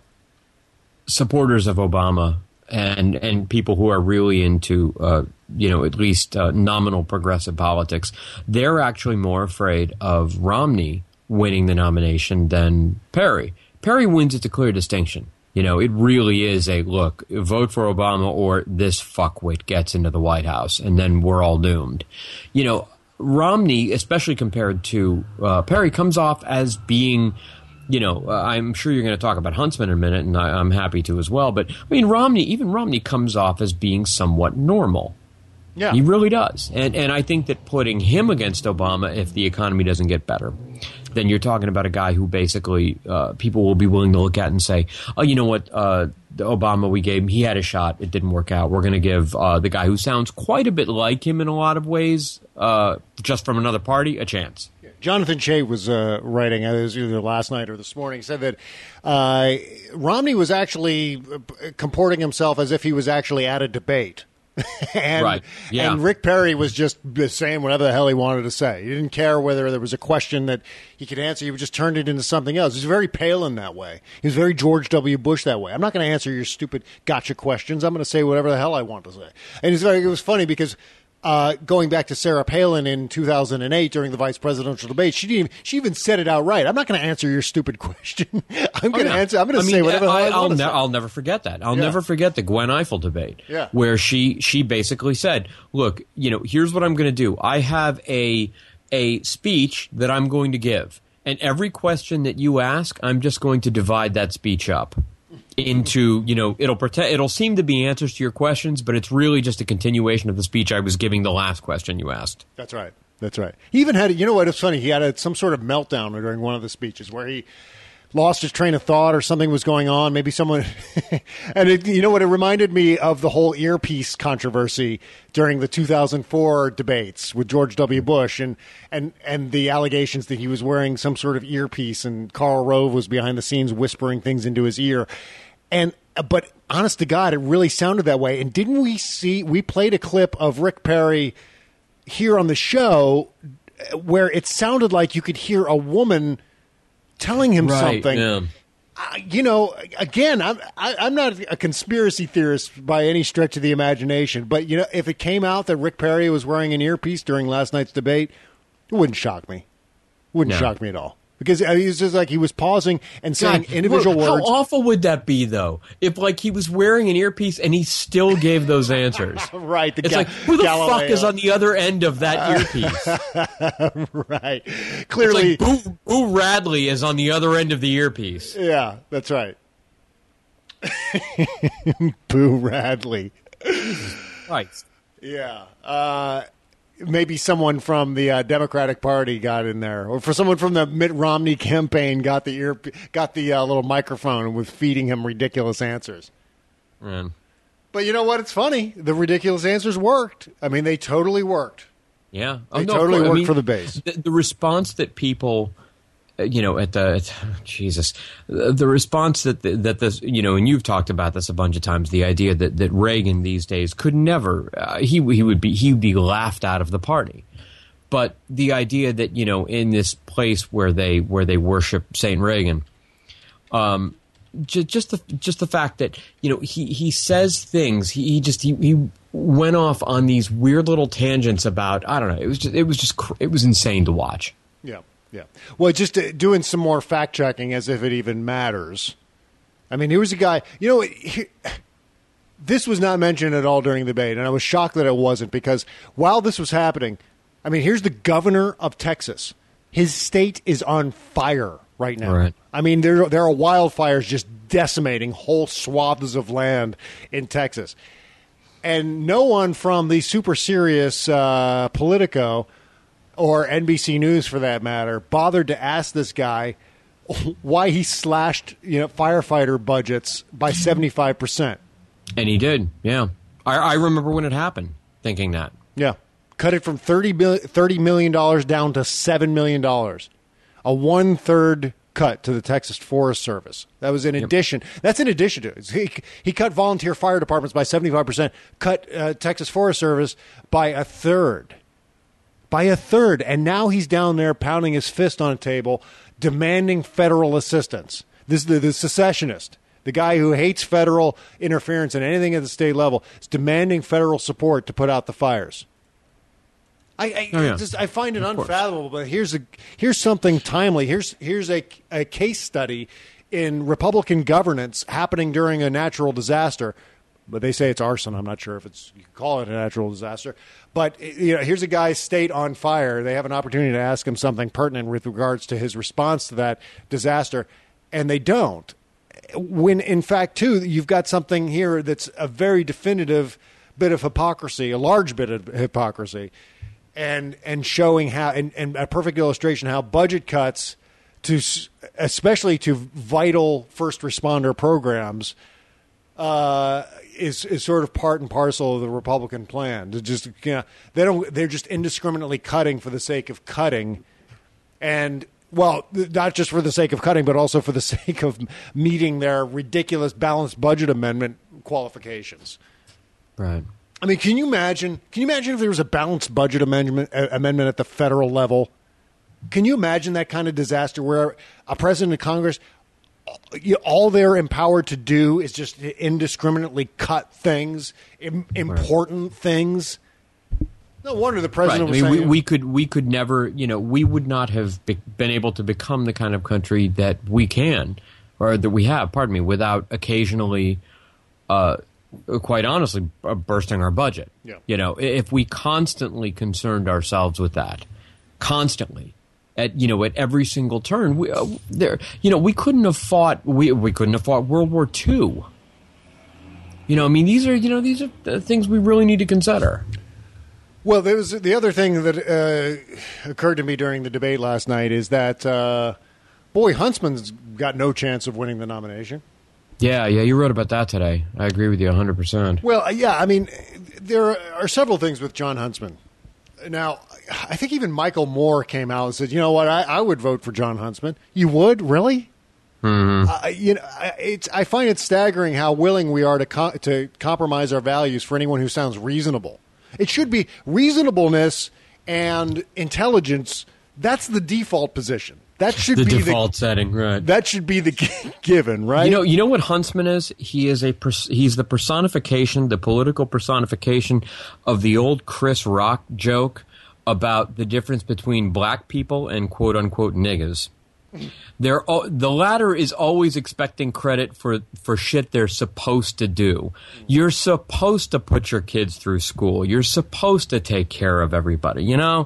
supporters of Obama and and people who are really into, uh, you know, at least uh, nominal progressive politics, they're actually more afraid of Romney winning the nomination than Perry. Perry wins it to clear distinction. You know, it really is a, look, vote for Obama or this fuckwit gets into the White House, and then we're all doomed. You know, Romney, especially compared to uh, Perry, comes off as being, you know, uh, I'm sure you're going to talk about Huntsman in a minute, and I, I'm happy to as well. But, I mean, Romney, even Romney comes off as being somewhat normal. Yeah. He really does. And and I think that putting him against Obama, if the economy doesn't get better, then you're talking about a guy who basically uh, people will be willing to look at and say, oh, you know what, uh, the Obama we gave him, he had a shot. It didn't work out. We're going to give uh, the guy who sounds quite a bit like him in a lot of ways, uh, just from another party, a chance. Jonathan Chait was uh, writing, it was either last night or this morning, said that uh, Romney was actually comporting himself as if he was actually at a debate. and, right. Yeah. and Rick Perry was just saying whatever the hell he wanted to say. He didn't care whether there was a question that he could answer. He would just turn it into something else. He was very Palin that way. He was very George W. Bush that way. I'm not going to answer your stupid gotcha questions. I'm going to say whatever the hell I want to say. And it's very, it was funny because uh, going back to Sarah Palin in two thousand eight during the vice presidential debate, she didn't even, she even said it outright. I'm not going to answer your stupid question. I'm going to oh, yeah. answer. I'm going to I say mean, whatever the hell I, I I'll want to ne- say. I'll never forget that. I'll Yeah. never forget the Gwen Ifill debate, Yeah. where she she basically said, "Look, you know, here's what I'm going to do. I have a a speech that I'm going to give, and every question that you ask, I'm just going to divide that speech up into, you know, it'll pretend, it'll seem to be answers to your questions, but it's really just a continuation of the speech I was giving the last question you asked." That's right. That's right. He even had, you know what, it's funny, he had a, some sort of meltdown during one of the speeches where he lost his train of thought or something was going on. Maybe someone, and it, you know what, it reminded me of the whole earpiece controversy during the two thousand four debates with George W. Bush and, and, and the allegations that he was wearing some sort of earpiece and Karl Rove was behind the scenes whispering things into his ear. And, but honest to God, it really sounded that way. And didn't we see, we played a clip of Rick Perry here on the show where it sounded like you could hear a woman telling him Right, something. yeah. Uh, you know, again, I'm I, I'm not a conspiracy theorist by any stretch of the imagination, but you know, if it came out that Rick Perry was wearing an earpiece during last night's debate, it wouldn't shock me. Wouldn't No. shock me at all. Because it was just like he was pausing and saying God, individual well, words. How awful would that be, though? If like he was wearing an earpiece and he still gave those answers, Right. The It's Ga- like, who the Galileo. fuck is on the other end of that earpiece? Right. It's Clearly. like Boo, Boo Radley is on the other end of the earpiece. Yeah, that's right. Boo Radley. Right. Yeah. Uh, maybe someone from the uh, Democratic Party got in there, or for someone from the Mitt Romney campaign got the ear, got the uh, little microphone and was feeding him ridiculous answers. Man. But you know what? It's funny. The ridiculous answers worked. I mean, they totally worked. Yeah. They oh, no, totally of course. I worked mean, for the base. The, the response that people, uh, you know, at the at, Jesus, the, the response that the, that this, you know, and you've talked about this a bunch of times. The idea that, that Reagan these days could never, uh, he he would be he would be laughed out of the party. But the idea that, you know, in this place where they where they worship Saint Reagan, um, just, just the just the fact that, you know, he, he says things, he, he just he, he went off on these weird little tangents about, I don't know, it was just it was just cr- it was insane to watch. Yeah, yeah. Well, just uh, doing some more fact checking as if it even matters. I mean, here was a guy. You know, he, this was not mentioned at all during the debate, and I was shocked that it wasn't because while this was happening, I mean, here's the governor of Texas. His state is on fire right now. Right. I mean, there there are wildfires just decimating whole swaths of land in Texas. And no one from the super serious uh, Politico or N B C News, for that matter, bothered to ask this guy why he slashed, you know, firefighter budgets by seventy-five percent. And he did, yeah. I, I remember when it happened, thinking that. Yeah. Cut it from thirty million dollars down to seven million dollars. A one-third cut to the Texas Forest Service. That was in Yep. addition. That's in addition to it. He, he cut volunteer fire departments by seventy-five percent, cut uh, Texas Forest Service by a third. By a third. And now he's down there pounding his fist on a table, demanding federal assistance. This is the, the secessionist. The guy who hates federal interference in anything at the state level is demanding federal support to put out the fires. I, I, Oh, yeah. just, I find it Of course. unfathomable, but here's a here's something timely. Here's here's a, a case study in Republican governance happening during a natural disaster. But they say it's arson. I'm not sure if it's you can call it a natural disaster. But you know, here's a guy's state on fire. They have an opportunity to ask him something pertinent with regards to his response to that disaster, and they don't. When in fact, too, you've got something here that's a very definitive bit of hypocrisy, a large bit of hypocrisy, and and showing how, and, and a perfect illustration how budget cuts to, especially to vital first responder programs, uh, is is sort of part and parcel of the Republican plan. To just, you know, they don't, they're just indiscriminately cutting for the sake of cutting, and well, not just for the sake of cutting, but also for the sake of meeting their ridiculous balanced budget amendment qualifications. Right. I mean, can you imagine? Can you imagine if there was a balanced budget amendment uh, amendment at the federal level? Can you imagine that kind of disaster where a president of Congress, all they're empowered to do is just indiscriminately cut things, im- important right. things? No wonder the president right. was I mean, saying, we, we could we could never, you know, we would not have be- been able to become the kind of country that we can, or that we have, pardon me, without occasionally, uh, quite honestly, uh, bursting our budget. Yeah. You know, if we constantly concerned ourselves with that, constantly, at you know, at every single turn, we uh, there, you know, we couldn't have fought we we couldn't have fought World War Two. You know, I mean, these are you know these are the things we really need to consider. Well, there was the other thing that uh, occurred to me during the debate last night is that uh, boy, Huntsman's got no chance of winning the nomination. Yeah, yeah, you wrote about that today. I agree with you one hundred percent. Well, yeah, I mean, there are several things with John Huntsman. Now, I think even Michael Moore came out and said, you know what, I, I would vote for John Huntsman. You would? Really? Mm-hmm. Uh, you know, it's, I find it staggering how willing we are to co- to compromise our values for anyone who sounds reasonable. It should be reasonableness and intelligence. That's the default position. That should the be default the, setting, right? That should be the given, right? You know, you know what Huntsman is? He is a pers- he's the personification, the political personification of the old Chris Rock joke about the difference between black people and quote unquote niggas. They're the latter is always expecting credit for for shit they're supposed to do. You're supposed to put your kids through school. You're supposed to take care of everybody. You know.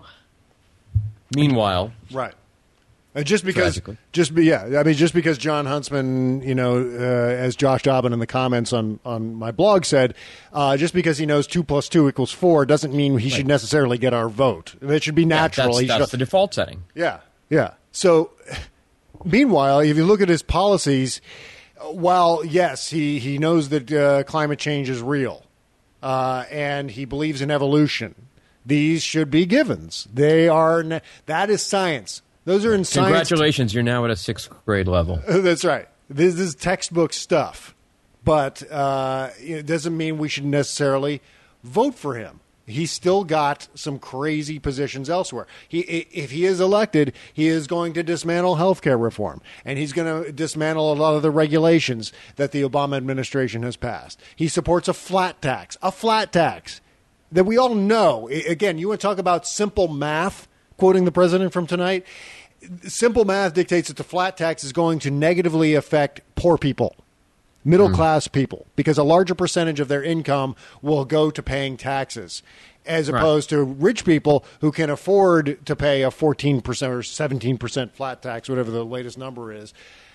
Meanwhile, right. Uh, just because, Tragically. just be, yeah, I mean, just because John Huntsman, you know, uh, as Josh Dobbin in the comments on, on my blog said, uh, just because he knows two plus two equals four doesn't mean he right. should necessarily get our vote. It should be natural. Yeah, that's that's should, the default setting. Yeah, yeah. So, meanwhile, if you look at his policies, while yes, he he knows that uh, climate change is real, uh, and he believes in evolution, these should be givens. They are ne- that is science. Those are in science. Congratulations, you're now at a sixth grade level. That's right. This is textbook stuff. But uh, it doesn't mean we should necessarily vote for him. He's still got some crazy positions elsewhere. He, if he is elected, he is going to dismantle health care reform, and he's going to dismantle a lot of the regulations that the Obama administration has passed. He supports a flat tax, a flat tax that we all know. Again, you want to talk about simple math, quoting the president from tonight, simple math dictates that the flat tax is going to negatively affect poor people, middle-class mm. people, because a larger percentage of their income will go to paying taxes, as opposed right. to rich people who can afford to pay a fourteen percent or seventeen percent flat tax, whatever the latest number is.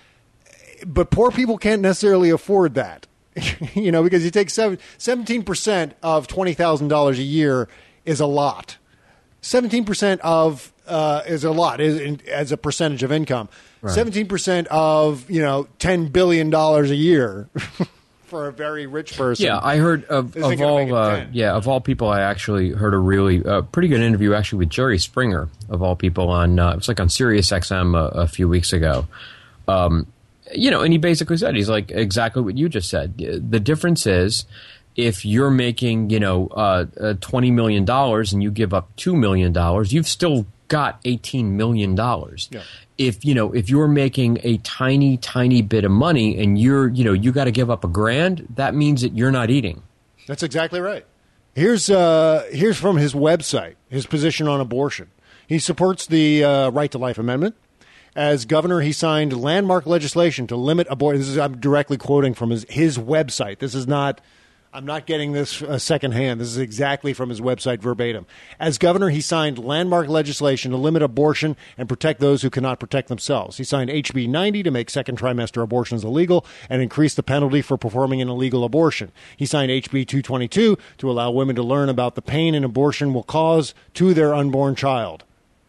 But poor people can't necessarily afford that, you know, because you take seventeen percent of twenty thousand dollars a year is a lot. seventeen percent of uh, is a lot is in, as a percentage of income. Right. seventeen percent of, you know, ten billion dollars a year for a very rich person. Yeah, I heard of, of all uh, yeah of all people, I actually heard a really uh, pretty good interview actually with Jerry Springer of all people on uh, it was like on Sirius X M a, a few weeks ago. Um, you know, and he basically said he's like exactly what you just said. The difference is, if you're making, you know, uh, uh, twenty million dollars and you give up two million dollars, you've still got eighteen million dollars. Yeah. If, you know, if you're making a tiny, tiny bit of money and you're, you know, you got to give up a grand, that means that you're not eating. That's exactly right. Here's, uh, here's from his website, his position on abortion. He supports the uh, Right to Life Amendment. As governor, he signed landmark legislation to limit abortion. This is, I'm directly quoting from his, his website. This is not I'm not getting this uh, secondhand. This is exactly from his website verbatim. As governor, he signed landmark legislation to limit abortion and protect those who cannot protect themselves. He signed H B ninety to make second trimester abortions illegal and increase the penalty for performing an illegal abortion. He signed H B two twenty-two to allow women to learn about the pain an abortion will cause to their unborn child.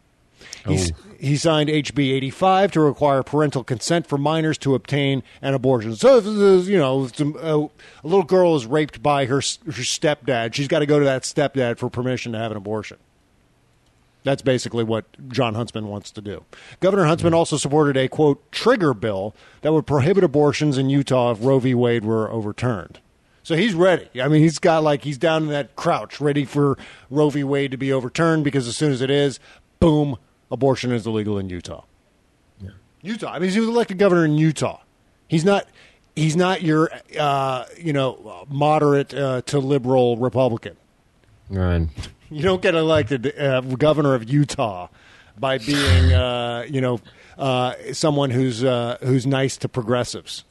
He's, he signed H B eighty-five to require parental consent for minors to obtain an abortion. So, if, you know, if a, a little girl is raped by her, her stepdad, she's got to go to that stepdad for permission to have an abortion. That's basically what Jon Huntsman wants to do. Governor Huntsman also supported a, quote, trigger bill that would prohibit abortions in Utah if Roe v. Wade were overturned. So he's ready. I mean, he's got like, he's down in that crouch, ready for Roe v. Wade to be overturned, because as soon as it is, boom, abortion is illegal in Utah. Yeah. Utah. I mean, he was elected governor in Utah. He's not. He's not your, uh, you know, moderate uh, to liberal Republican. Right. You don't get elected uh, governor of Utah by being, uh, you know, uh, someone who's uh, who's nice to progressives.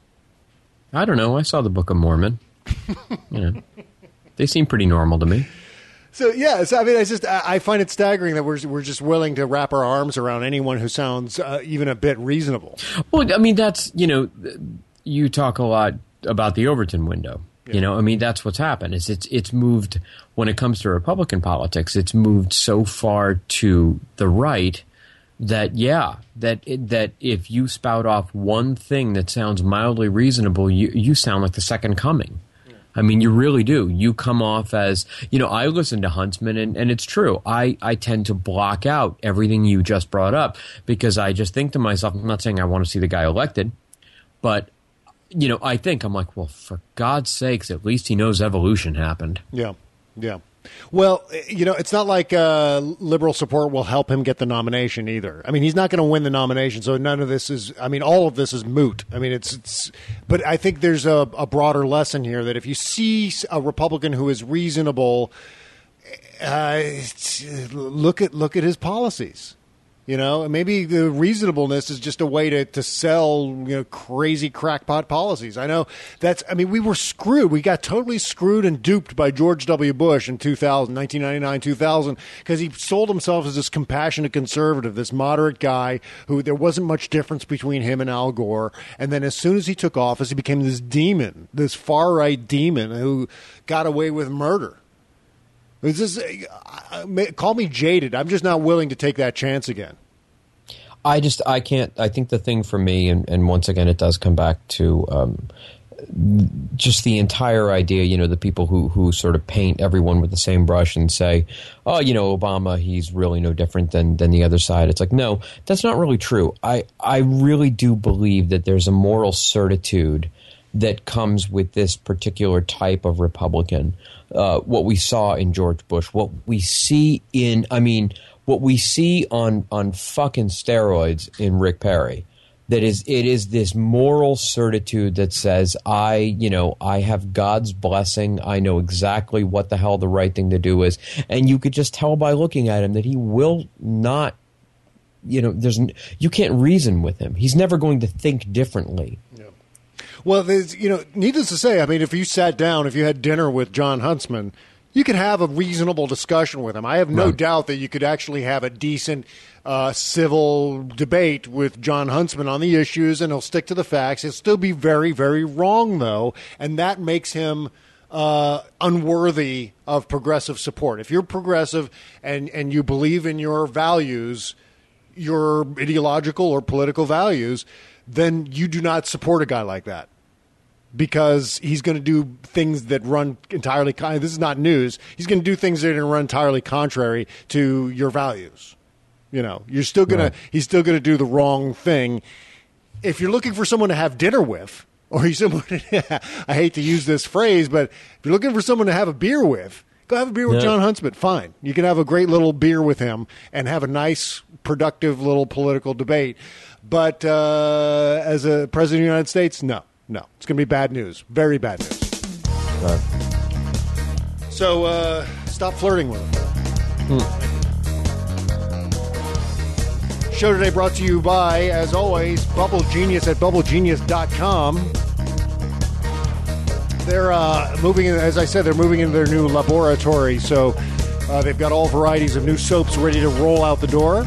I don't know. I saw the Book of Mormon. You know, they seem pretty normal to me. So yeah, so, I mean, I just I find it staggering that we're we're just willing to wrap our arms around anyone who sounds uh, even a bit reasonable. Well, I mean, that's, you know, you talk a lot about the Overton window. Yeah. You know, I mean, that's what's happened. Is it's it's moved when it comes to Republican politics. It's moved so far to the right that yeah, that that if you spout off one thing that sounds mildly reasonable, you you sound like the second coming. I mean, you really do. You come off as, you know, I listen to Huntsman, and, and it's true. I, I tend to block out everything you just brought up because I just think to myself, I'm not saying I want to see the guy elected, but, you know, I think, I'm like, well, for God's sakes, at least he knows evolution happened. Yeah, yeah. Well, you know, it's not like uh, liberal support will help him get the nomination either. I mean, he's not going to win the nomination, so none of this is, I mean, all of this is moot. I mean, it's, it's but I think there's a, a broader lesson here that if you see a Republican who is reasonable, uh, look at look at his policies. You know, maybe the reasonableness is just a way to, to sell, you know, crazy crackpot policies. I know that's, I mean, we were screwed. We got totally screwed and duped by George W. Bush in two thousand, nineteen ninety-nine, two thousand, because he sold himself as this compassionate conservative, this moderate guy who there wasn't much difference between him and Al Gore. And then as soon as he took office, he became this demon, this far-right demon who got away with murder. Is this, uh, call me jaded. I'm just not willing to take that chance again. I just, I can't, I think the thing for me, and, and once again, it does come back to um, just the entire idea, you know, the people who, who sort of paint everyone with the same brush and say, oh, you know, Obama, he's really no different than, than the other side. It's like, no, that's not really true. I, I really do believe that there's a moral certitude that comes with this particular type of Republican. Uh, what we saw in George Bush, what we see in, I mean, what we see on, on fucking steroids in Rick Perry, that is, it is this moral certitude that says, I, you know, I have God's blessing. I know exactly what the hell the right thing to do is. And you could just tell by looking at him that he will not, you know, there's, you can't reason with him. He's never going to think differently. Yeah. Well, there's, you know, needless to say, I mean, if you sat down, if you had dinner with Jon Huntsman, you could have a reasonable discussion with him. I have no right. doubt that you could actually have a decent uh, civil debate with Jon Huntsman on the issues, and he'll stick to the facts. He'll still be very, very wrong, though, and that makes him uh, unworthy of progressive support. If you're progressive and, and you believe in your values, your ideological or political values, then you do not support a guy like that, because he's going to do things that run entirely – this is not news. He's going to do things that are going to run entirely contrary to your values. You know, you're still going right. to – he's still going to do the wrong thing. If you're looking for someone to have dinner with, or you're someone – I hate to use this phrase, but if you're looking for someone to have a beer with, go have a beer with yeah. Jon Huntsman. Fine. You can have a great little beer with him and have a nice, productive little political debate. But uh, as a president of the United States, no. No, it's going to be bad news. Very bad news. Right. So uh, stop flirting with him. Hmm. Show today brought to you by, as always, Bubble Genius at bubble genius dot com. They're uh, moving, in, as I said, they're moving into their new laboratory. So uh, they've got all varieties of new soaps ready to roll out the door.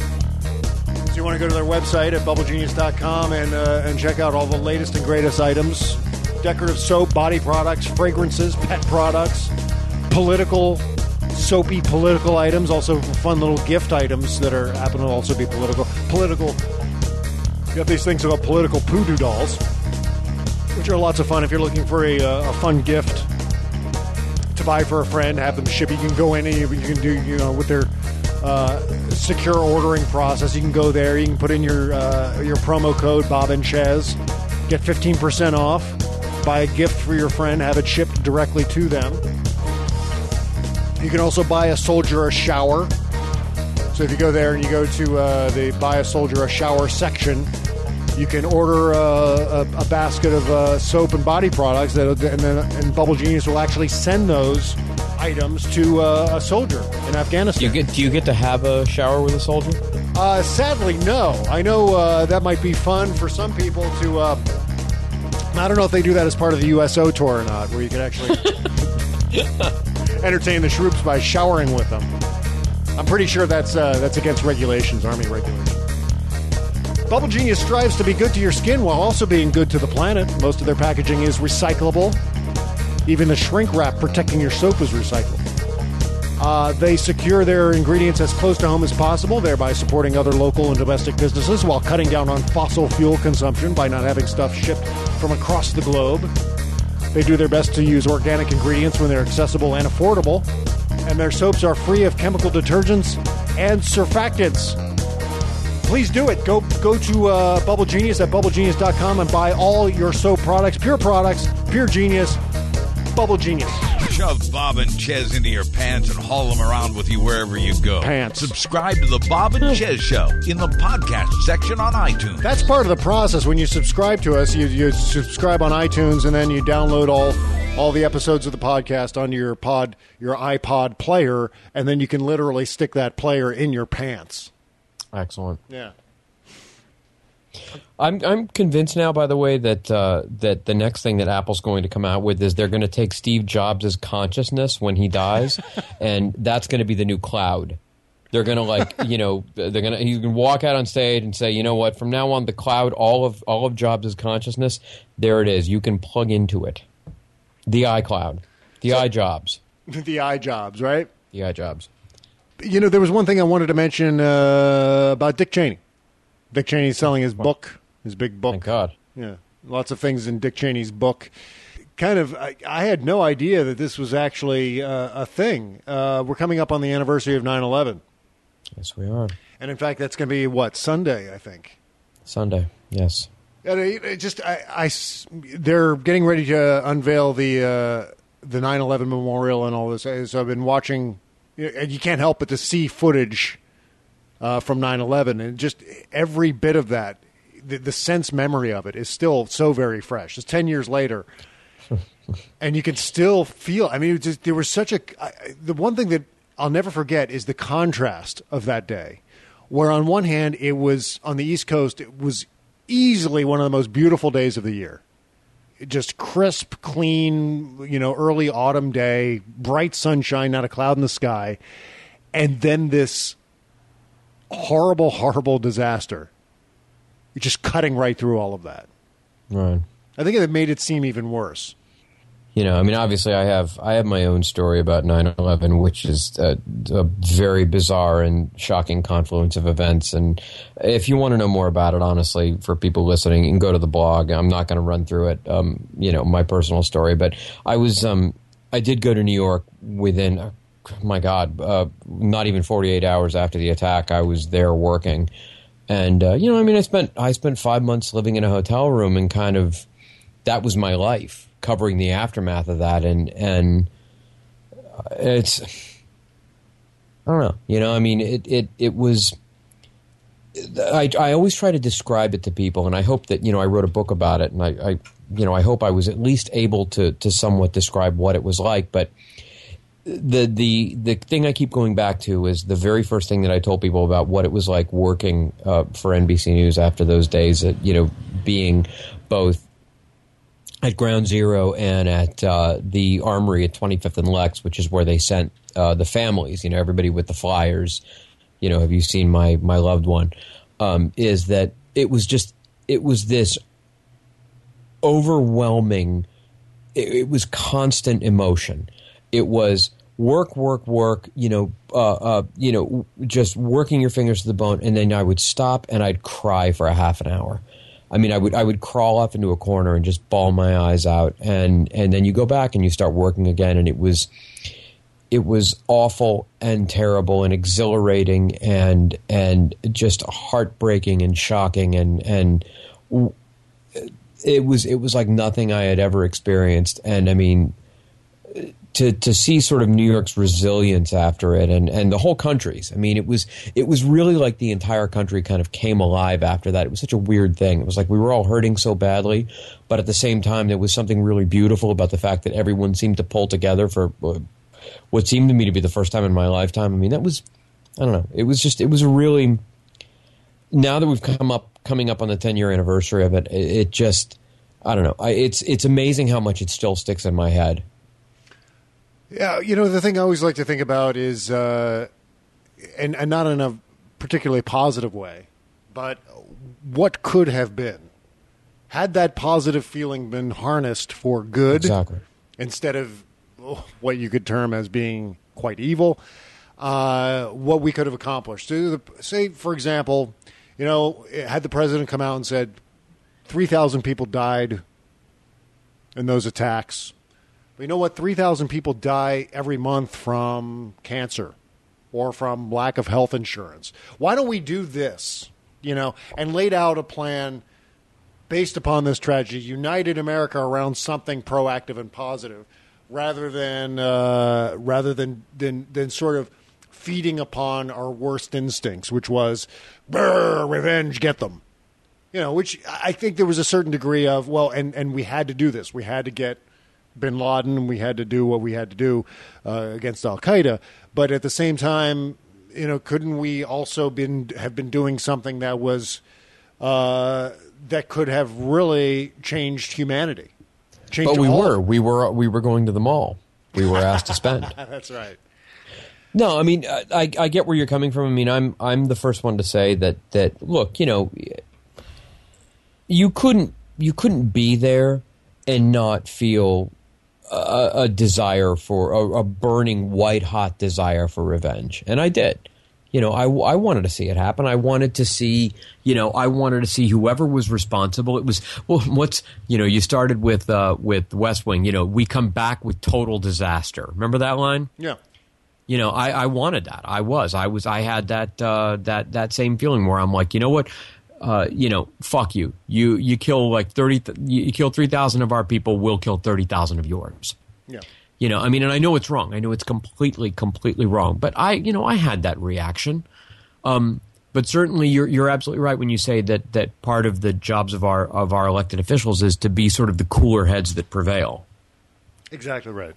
So you want to go to their website at bubble genius dot com and uh, and check out all the latest and greatest items: decorative soap, body products, fragrances, pet products, political, soapy political items, also fun little gift items that are happen to also be political. Political. You have these things called political poodoo dolls, which are lots of fun if you're looking for a, uh, a fun gift to buy for a friend, have them ship. You can go in and you, you can do, you know, with their uh, secure ordering process, you can go there, you can put in your uh, your promo code Bob and Chez, get fifteen percent off, buy a gift for your friend, have it shipped directly to them. You can also buy a soldier a shower. So if you go there and you go to uh, the buy a soldier a shower section, you can order uh, a, a basket of uh, soap and body products, that, and then and Bubble Genius will actually send those items to uh, a soldier in Afghanistan. Do you get do you get to have a shower with a soldier? Uh, sadly, no. I know uh, that might be fun for some people to. Uh, I don't know if they do that as part of the U S O tour or not, where you can actually entertain the troops by showering with them. I'm pretty sure that's uh, that's against regulations, Army regulations. Bubble Genius strives to be good to your skin while also being good to the planet. Most of their packaging is recyclable. Even the shrink wrap protecting your soap is recycled. Uh, they secure their ingredients as close to home as possible, thereby supporting other local and domestic businesses while cutting down on fossil fuel consumption by not having stuff shipped from across the globe. They do their best to use organic ingredients when they're accessible and affordable. And their soaps are free of chemical detergents and surfactants. Please do it. Go go to uh, Bubble Genius at bubble genius dot com and buy all your soap products, pure products, pure genius, Bubble Genius. Shove Bob and Chez into your pants and haul them around with you wherever you go. Pants. Subscribe to the Bob and Chez Show in the podcast section on iTunes. That's part of the process. When you subscribe to us, you, you subscribe on iTunes and then you download all all the episodes of the podcast onto your pod, your iPod player, and then you can literally stick that player in your pants. Excellent. Yeah. I'm I'm convinced now, by the way, that uh, that the next thing that Apple's going to come out with is they're going to take Steve Jobs' consciousness when he dies, and that's going to be the new cloud. They're going to like, you know, they're going to he's going to walk out on stage and say, you know what, from now on, the cloud, all of all of Jobs' consciousness, there it is. You can plug into it. The iCloud, the so, iJobs, the iJobs, right? The iJobs. You know, there was one thing I wanted to mention uh, about Dick Cheney. Dick Cheney's selling his book, his big book. Thank God. Yeah, lots of things in Dick Cheney's book. Kind of, I, I had no idea that this was actually uh, a thing. Uh, we're coming up on the anniversary of nine eleven. Yes, we are. And in fact, that's going to be, what, Sunday, I think? Sunday, yes. And it, it just, I, I, they're getting ready to unveil the uh, the nine eleven memorial and all this. So I've been watching, and you can't help but to see footage Uh, from nine eleven, and just every bit of that, the, the sense memory of it is still so very fresh. It's ten years later, and you can still feel. I mean, it just, there was such a. I, the one thing that I'll never forget is the contrast of that day, where on one hand it was on the East Coast, it was easily one of the most beautiful days of the year, just crisp, clean, you know, early autumn day, bright sunshine, not a cloud in the sky, and then this horrible, horrible disaster. You're just cutting right through all of that. Right. I think it made it seem even worse. You know, I mean, obviously, I have I have my own story about nine eleven, which is a, a very bizarre and shocking confluence of events. And if you want to know more about it, honestly, for people listening, you can go to the blog. I'm not going to run through it. Um, you know, my personal story, but I was um, I did go to New York within. Uh, my God, uh, not even forty-eight hours after the attack, I was there working. And, uh, you know, I mean, I spent I spent five months living in a hotel room, and kind of that was my life, covering the aftermath of that. And, and it's, I don't know, you know, I mean, it, it, it was, I, I always try to describe it to people, and I hope that, you know, I wrote a book about it, and I, I you know, I hope I was at least able to, to somewhat describe what it was like. But The the the thing I keep going back to is the very first thing that I told people about what it was like working uh, for N B C News after those days, uh, you know, being both at Ground Zero and at uh, the Armory at twenty-fifth and Lex, which is where they sent uh, the families, you know, everybody with the flyers, you know, have you seen my, my loved one, um, is that it was just, it was this overwhelming, it, it was constant emotion. It was work, work, work, you know, uh, uh, you know, just working your fingers to the bone. And then I would stop and I'd cry for a half an hour. I mean, I would I would crawl off into a corner and just bawl my eyes out, and, and then you go back and you start working again, and it was it was awful and terrible and exhilarating and and just heartbreaking and shocking, and and it was it was like nothing I had ever experienced. And I mean, to to see sort of New York's resilience after it, and, and the whole country's. I mean, it was it was really like the entire country kind of came alive after that. It was such a weird thing. It was like we were all hurting so badly, but at the same time, there was something really beautiful about the fact that everyone seemed to pull together for what seemed to me to be the first time in my lifetime. I mean, that was, I don't know. It was just, it was a really, now that we've come up, coming up on the ten year anniversary of it, it, it just, I don't know. I, it's it's amazing how much it still sticks in my head. Yeah, you know, the thing I always like to think about is, uh, and, and not in a particularly positive way, but what could have been. Had that positive feeling been harnessed for good, exactly, instead of oh, what you could term as being quite evil, uh, what we could have accomplished. So the, say, for example, you know, had the president come out and said three thousand people died in those attacks. But you know what? three thousand people die every month from cancer or from lack of health insurance. Why don't we do this, you know, and laid out a plan based upon this tragedy, united America around something proactive and positive, rather than uh, rather than, than than sort of feeding upon our worst instincts, which was, brr, revenge, get them. You know, which I think there was a certain degree of, well, and, and we had to do this. We had to get bin Laden, and we had to do what we had to do uh, against Al-Qaeda. But at the same time, you know, couldn't we also been have been doing something that was uh, that could have really changed humanity? Changed but we all were, we were, we were going to the mall. We were asked to spend. That's right. No, I mean, I, I get where you're coming from. I mean, I'm I'm the first one to say that that look, you know, you couldn't you couldn't be there and not feel a, a desire for a, a burning white hot desire for revenge, and I did. You know, I, I wanted to see it happen. I wanted to see, you know, I wanted to see whoever was responsible. It was, well, what's, you know, you started with uh, with West Wing. You know, we come back with total disaster. Remember that line? Yeah. You know, I, I wanted that. I was. I was. I had that uh, that that same feeling where I'm like, you know what, uh, you know, fuck you. You you kill like thirty. Th- you kill three thousand of our people. We'll kill thirty thousand of yours. Yeah. You know, I mean, and I know it's wrong. I know it's completely, completely wrong. But I, you know, I had that reaction. Um, but certainly, you're you're absolutely right when you say that that part of the jobs of our of our elected officials is to be sort of the cooler heads that prevail. Exactly right.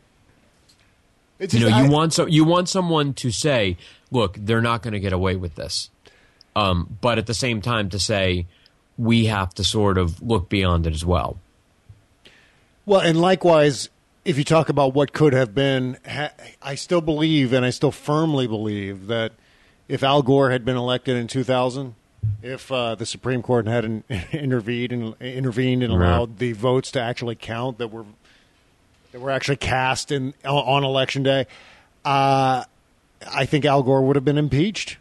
It's just, you know, you I, want so you want someone to say, "Look, they're not going to get away with this," um, but at the same time to say, we have to sort of look beyond it as well. Well, and likewise, if you talk about what could have been, I still believe, and I still firmly believe, that if Al Gore had been elected in two thousand, if uh, the Supreme Court hadn't intervened and intervened and allowed right. the votes to actually count that were that were actually cast in on Election Day, uh, I think Al Gore would have been impeached.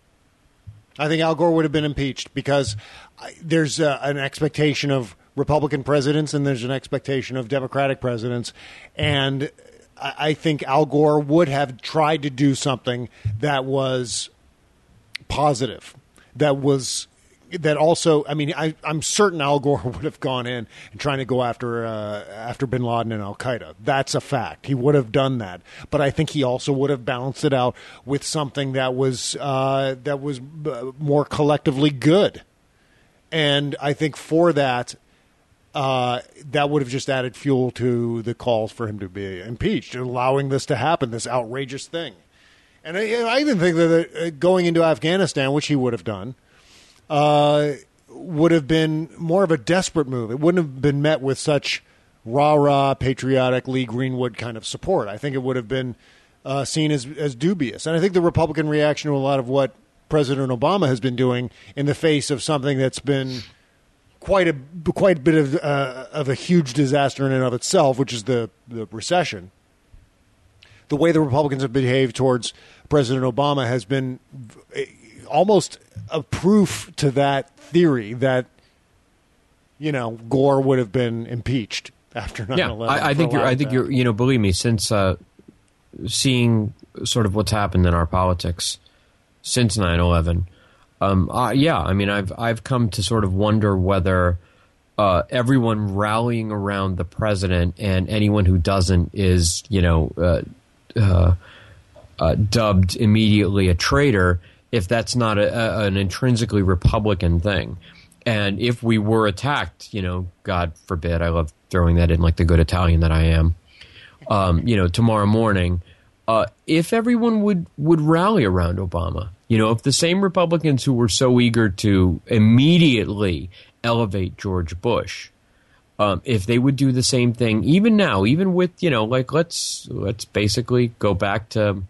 I think Al Gore would have been impeached because there's uh, an expectation of Republican presidents and there's an expectation of Democratic presidents. And I think Al Gore would have tried to do something that was positive, that was that also, I mean, I, I'm certain Al Gore would have gone in and trying to go after uh, after bin Laden and Al-Qaeda. That's a fact. He would have done that. But I think he also would have balanced it out with something that was uh, that was more collectively good. And I think for that, uh, that would have just added fuel to the calls for him to be impeached, allowing this to happen, this outrageous thing. And I, I even think that going into Afghanistan, which he would have done, Uh, would have been more of a desperate move. It wouldn't have been met with such rah-rah, patriotic Lee Greenwood kind of support. I think it would have been uh, seen as, as dubious. And I think the Republican reaction to a lot of what President Obama has been doing in the face of something that's been quite a quite a bit of uh, of a huge disaster in and of itself, which is the, the recession. The way the Republicans have behaved towards President Obama has been almost a proof to that theory that, you know, Gore would have been impeached after nine eleven. Yeah, I, I think you're. I think you're. You know, believe me, since uh, seeing sort of what's happened in our politics since nine eleven, um, uh, yeah, I mean, I've I've come to sort of wonder whether uh, everyone rallying around the president and anyone who doesn't is, you know, uh, uh, uh, dubbed immediately a traitor, if that's not a, a, an intrinsically Republican thing. And if we were attacked, you know, God forbid, I love throwing that in like the good Italian that I am, um, you know, tomorrow morning, uh, if everyone would, would rally around Obama, you know, if the same Republicans who were so eager to immediately elevate George Bush, um, if they would do the same thing, even now, even with, you know, like let's let's basically go back to,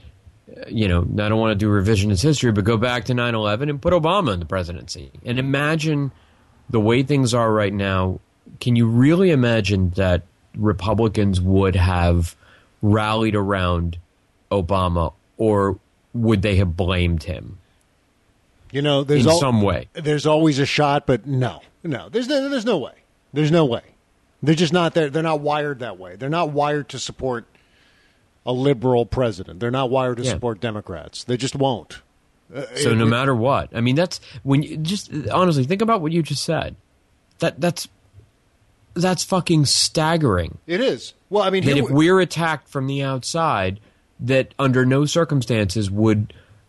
you know, I don't want to do revisionist history, but go back to nine eleven and put Obama in the presidency. And imagine the way things are right now. Can you really imagine that Republicans would have rallied around Obama, or would they have blamed him? You know, there's in al- some way. There's always a shot, but no, no, there's no, there's no way. There's no way. They're just not there. They're not wired that way. They're not wired to support a liberal president. They're not wired to yeah. support Democrats. They just won't. Uh, so it, no matter what, I mean, that's when you just honestly think about what you just said. That that's that's fucking staggering. It is. Well, I mean, that if we- we're attacked from the outside, that under no circumstances would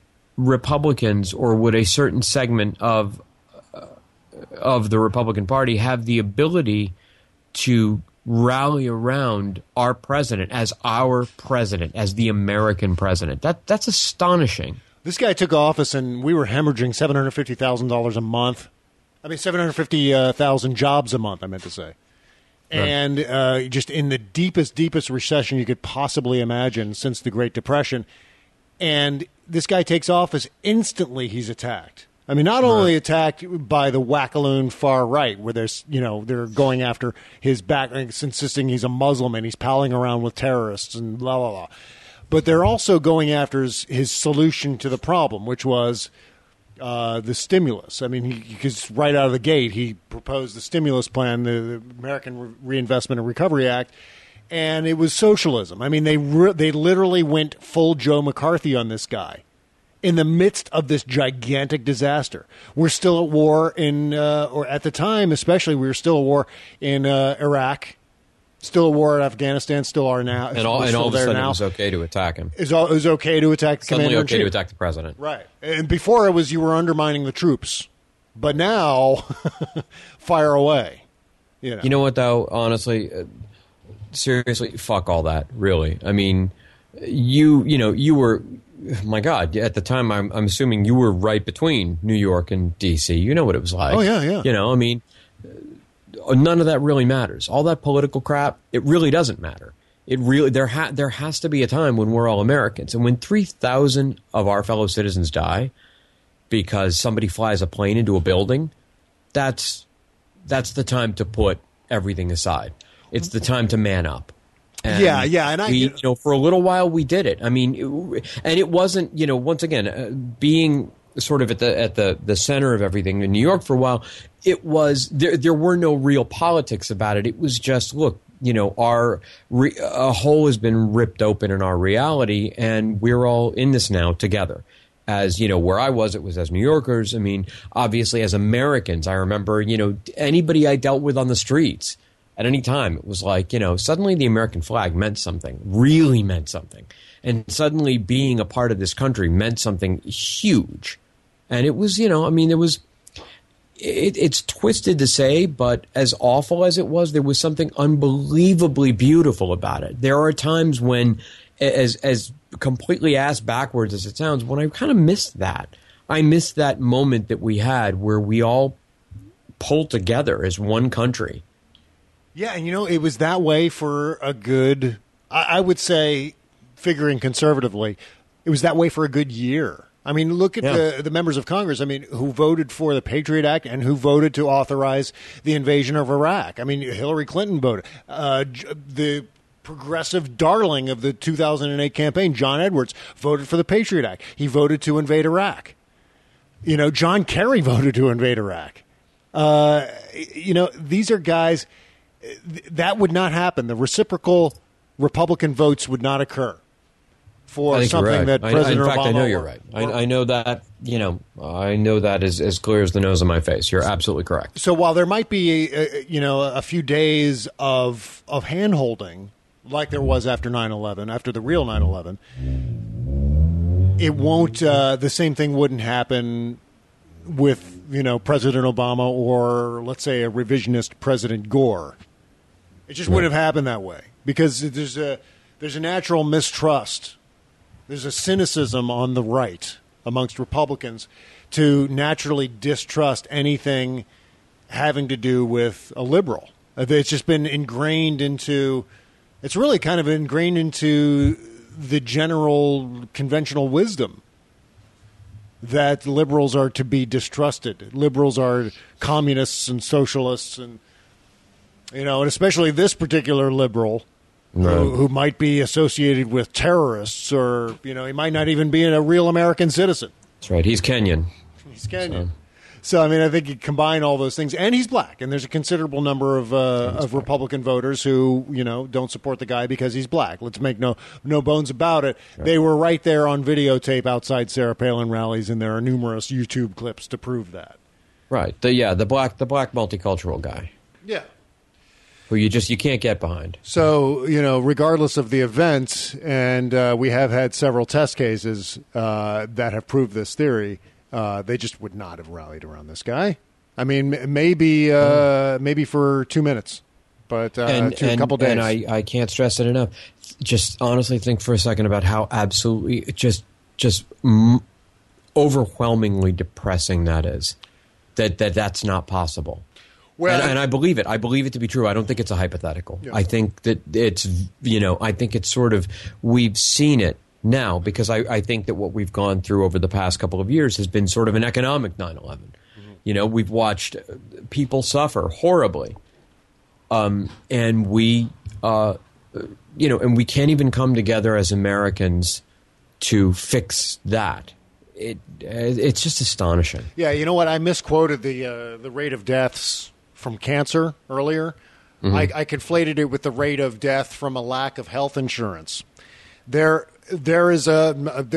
Republicans or would a certain segment of uh, of the Republican Party have the ability to rally around our president as our president, as the American president. That that's astonishing. This guy took office, and we were hemorrhaging seven hundred fifty thousand dollars a month. I mean, seven hundred fifty thousand jobs a month, I meant to say. Right. And uh, just in the deepest, deepest recession you could possibly imagine since the Great Depression. And this guy takes office, instantly he's attacked. I mean, not only right. attacked by the wackaloon far right, where there's, you know, they're going after his back, insisting he's a Muslim and he's palling around with terrorists and blah, blah, blah. But they're also going after his, his solution to the problem, which was uh, the stimulus. I mean, he, because right out of the gate, he proposed the stimulus plan, the, the American Reinvestment and Recovery Act, and it was socialism. I mean, they re- they literally went full Joe McCarthy on this guy in the midst of this gigantic disaster. We're still at war in, uh, or at the time especially, we were still at war in uh, Iraq, still at war in Afghanistan, still are now. And all, and all of a sudden now. it was okay to attack him. It was, all, it was okay to attack the Suddenly commander-in-chief. okay to attack the president. Right. And before it was you were undermining the troops. But now, fire away. You know. You know what, though? Honestly, uh, seriously, fuck all that, really. I mean, you, you know, you were... My God, at the time, I'm, I'm assuming you were right between New York and D C. You know what it was like. Oh, yeah, yeah. You know, I mean, none of that really matters. All that political crap, it really doesn't matter. It really there ha- there has to be a time when we're all Americans. And when three thousand of our fellow citizens die because somebody flies a plane into a building, that's that's the time to put everything aside. It's the time to man up. And yeah, yeah, and I, we, you know, for a little while we did it. I mean, it, and it wasn't, you know, once again, uh, being sort of at the at the, the center of everything in New York for a while, it was there. There were no real politics about it. It was just, look, you know, our re, a hole has been ripped open in our reality, and we're all in this now together. As you know, where I was, it was as New Yorkers. I mean, obviously, as Americans, I remember, you know, anybody I dealt with on the streets. At any time, it was like, you know, suddenly the American flag meant something, really meant something. And suddenly being a part of this country meant something huge. And it was, you know, I mean, it was, it, it's twisted to say, but as awful as it was, there was something unbelievably beautiful about it. There are times when, as, as completely ass backwards as it sounds, when I kind of missed that. I missed that moment that we had where we all pull together as one country. Yeah, and you know, it was that way for a good, I, I would say, figuring conservatively, it was that way for a good year. I mean, look at Yeah. the, the members of Congress, I mean, who voted for the Patriot Act and who voted to authorize the invasion of Iraq. I mean, Hillary Clinton voted. Uh, J- the progressive darling of the two thousand eight campaign, John Edwards, voted for the Patriot Act. He voted to invade Iraq. You know, John Kerry voted to invade Iraq. Uh, you know, these are guys, th- that would not happen. The reciprocal Republican votes would not occur for I think something you're right. that I- President in fact, Obama I know you're or- right. I, I know that, you know, I know that is as clear as the nose on my face. You're absolutely correct. So while there might be, uh, you know, a few days of of hand-holding, like there was after nine eleven, after the real nine eleven, it won't, uh, the same thing wouldn't happen with, you know, President Obama or, let's say, a revisionist President Gore. It just wouldn't have happened that way because there's a there's a natural mistrust. There's a cynicism on the right amongst Republicans to naturally distrust anything having to do with a liberal. It's just been ingrained into, it's really kind of ingrained into the general conventional wisdom that liberals are to be distrusted. Liberals are communists and socialists, and you know, and especially this particular liberal Right. who, who might be associated with terrorists, or you know, he might not even be a real American citizen. That's right. He's Kenyan. He's Kenyan. So, I mean, I think you combine all those things, and he's black, and there's a considerable number of uh, of Republican voters who, you know, don't support the guy because he's black. Let's make no no bones about it. Right. They were right there on videotape outside Sarah Palin rallies, and there are numerous YouTube clips to prove that. Right. The, yeah, the black the black multicultural guy. Yeah. Who you just you can't get behind. So, you know, regardless of the event, and uh, we have had several test cases uh, that have proved this theory. Uh, they just would not have rallied around this guy. I mean, m- maybe uh, maybe for two minutes, but uh, and, two, and, a couple days. And I, I can't stress it enough. Just honestly think for a second about how absolutely just just m- overwhelmingly depressing that is. That that that's not possible. Well, and, and I believe it. I believe it to be true. I don't think it's a hypothetical. Yeah. I think that it's, you know, I think it's sort of, we've seen it now because I, I think that what we've gone through over the past couple of years has been sort of an economic nine eleven. Mm-hmm. You know, we've watched people suffer horribly. Um, and we, uh, you know, and we can't even come together as Americans to fix that. It It's just astonishing. Yeah, you know what? I misquoted the uh, the rate of deaths from cancer earlier. Mm-hmm. I, I conflated it with the rate of death from a lack of health insurance. There, there is a,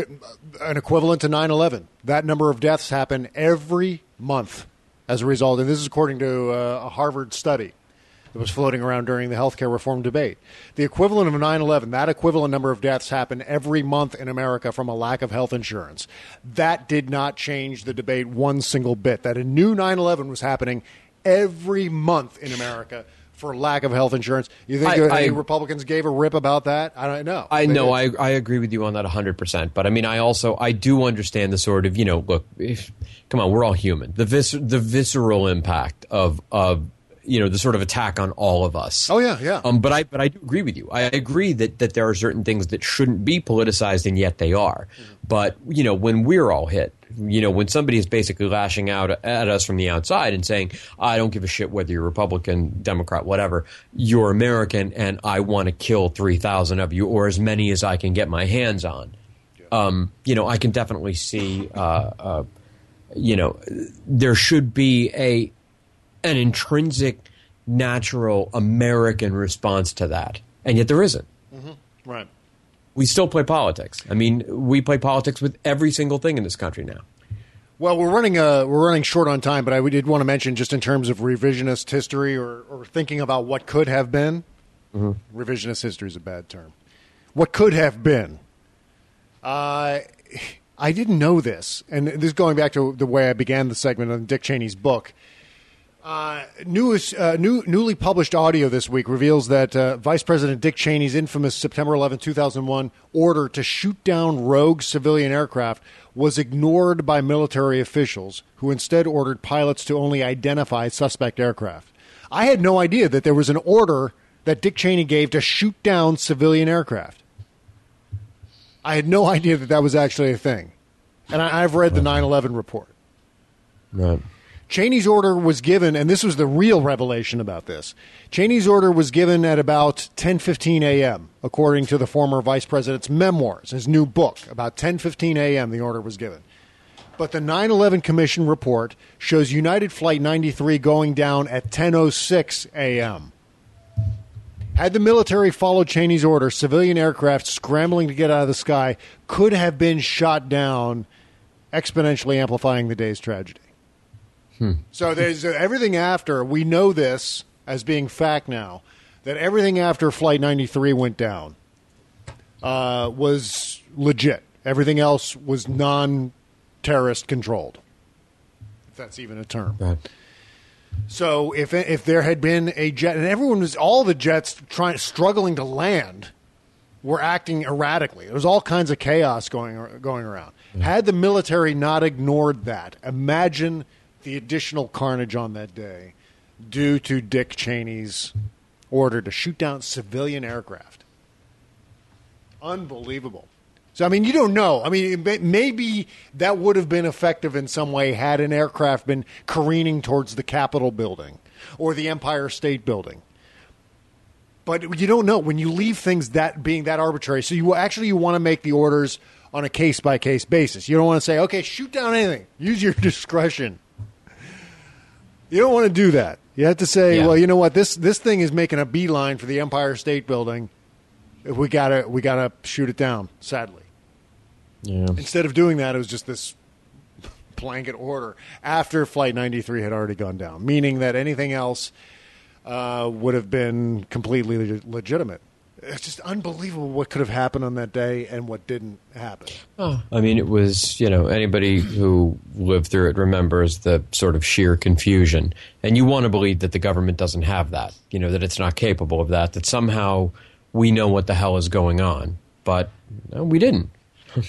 a an equivalent to nine eleven. That number of deaths happen every month as a result, and this is according to a, a Harvard study that was floating around during the healthcare reform debate. The equivalent of nine eleven, that equivalent number of deaths happen every month in America from a lack of health insurance. That did not change the debate one single bit. That a new nine eleven was happening every month in America for lack of health insurance. You think I, any I, Republicans gave a rip about that? I don't know. I know. I, I agree with you on that one hundred percent. But I mean, I also, I do understand the sort of, you know, look, if, come on, we're all human. The vis, the visceral impact of, of, you know, the sort of attack on all of us. Oh, yeah, yeah. Um, but I but I do agree with you. I agree that, that there are certain things that shouldn't be politicized, and yet they are. Mm-hmm. But, you know, when we're all hit, you know, when somebody is basically lashing out at us from the outside and saying, I don't give a shit whether you're Republican, Democrat, whatever, you're American, and I want to kill three thousand of you, or as many as I can get my hands on. Yeah. Um, you know, I can definitely see, uh, uh, you know, there should be a an intrinsic, natural American response to that. And yet there isn't. Mm-hmm. Right. We still play politics. I mean, we play politics with every single thing in this country now. Well, we're running uh, we're running short on time, but I did want to mention just in terms of revisionist history or, or thinking about what could have been. Mm-hmm. Revisionist history is a bad term. What could have been. Uh, I didn't know this, and this is going back to the way I began the segment on Dick Cheney's book. Uh, newest, uh, new, newly published audio this week reveals that uh, Vice President Dick Cheney's infamous September eleventh, two thousand one order to shoot down rogue civilian aircraft was ignored by military officials, who instead ordered pilots to only identify suspect aircraft. I had no idea that there was an order that Dick Cheney gave to shoot down civilian aircraft. I had no idea that that was actually a thing. And I, I've read the nine eleven report. Right. Cheney's order was given, and this was the real revelation about this. Cheney's order was given at about ten fifteen a.m., according to the former vice president's memoirs, his new book. About ten fifteen a.m. the order was given. But the nine eleven Commission report shows United Flight ninety-three going down at ten oh six a.m. Had the military followed Cheney's order, civilian aircraft scrambling to get out of the sky could have been shot down, exponentially amplifying the day's tragedy. Hmm. So there's uh, everything after, we know this as being fact now, that everything after Flight ninety-three went down uh, was legit. Everything else was non-terrorist controlled, if that's even a term. Right. So if if there had been a jet, and everyone was, all the jets trying, struggling to land, were acting erratically. There was all kinds of chaos going going around. Yeah. Had the military not ignored that, imagine the additional carnage on that day due to Dick Cheney's order to shoot down civilian aircraft. Unbelievable. So, I mean, you don't know. I mean, maybe that would have been effective in some way had an aircraft been careening towards the Capitol building or the Empire State Building. But you don't know when you leave things that being that arbitrary. So you actually you want to make the orders on a case-by-case basis. You don't want to say, okay, shoot down anything. Use your discretion. You don't want to do that. You have to say, yeah. well, you know what? This this thing is making a beeline for the Empire State Building. We gotta we gotta shoot it down. Sadly, yeah. Instead of doing that, it was just this blanket order after Flight ninety-three had already gone down, meaning that anything else uh, would have been completely leg- legitimate. It's just unbelievable what could have happened on that day and what didn't happen. Oh. I mean, it was, you know, anybody who lived through it remembers the sort of sheer confusion. And you want to believe that the government doesn't have that, you know, that it's not capable of that, that somehow we know what the hell is going on. But no, we didn't. so,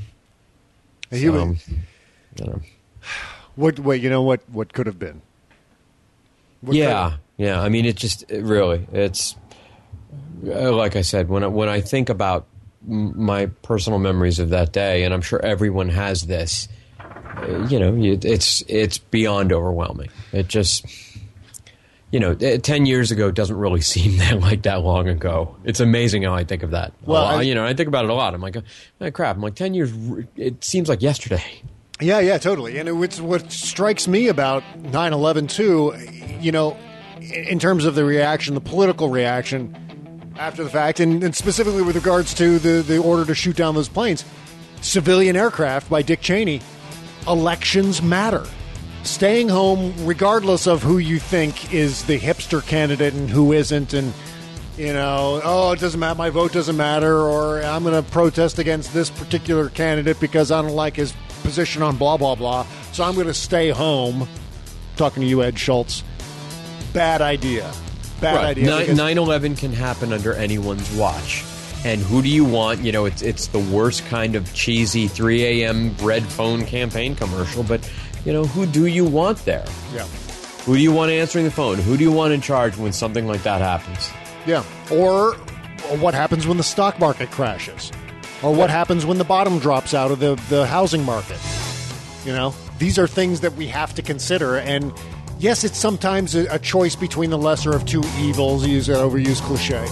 you, um, you know. What, wait, you know what, what could have been? What yeah, yeah. I mean, it just, it really, it's... Like I said, when I, when I think about m- my personal memories of that day, and I'm sure everyone has this, uh, you know, it's it's beyond overwhelming. It just, you know, ten years ago doesn't really seem that like that long ago. It's amazing how I think of that. Well, I, you know, I think about it a lot. I'm like, oh, crap. I'm like, ten years. It seems like yesterday. Yeah, yeah, totally. And it's what strikes me about nine eleven too, you know, in terms of the reaction, the political reaction after the fact, and, and specifically with regards to the, the order to shoot down those planes, civilian aircraft by Dick Cheney, elections matter. Staying home, regardless of who you think is the hipster candidate and who isn't, and, you know, oh, it doesn't matter, my vote doesn't matter, or I'm going to protest against this particular candidate because I don't like his position on blah, blah, blah, so I'm going to stay home. Talking to you, Ed Schultz. Bad idea. Bad right. idea. nine eleven can happen under anyone's watch. And who do you want? You know, it's it's the worst kind of cheesy three a.m. red phone campaign commercial, but, you know, who do you want there? Yeah. Who do you want answering the phone? Who do you want in charge when something like that happens? Yeah. Or, or what happens when the stock market crashes? Or what yeah. happens when the bottom drops out of the, the housing market? You know, these are things that we have to consider, and yes, it's sometimes a, a choice between the lesser of two evils, use an overused cliche.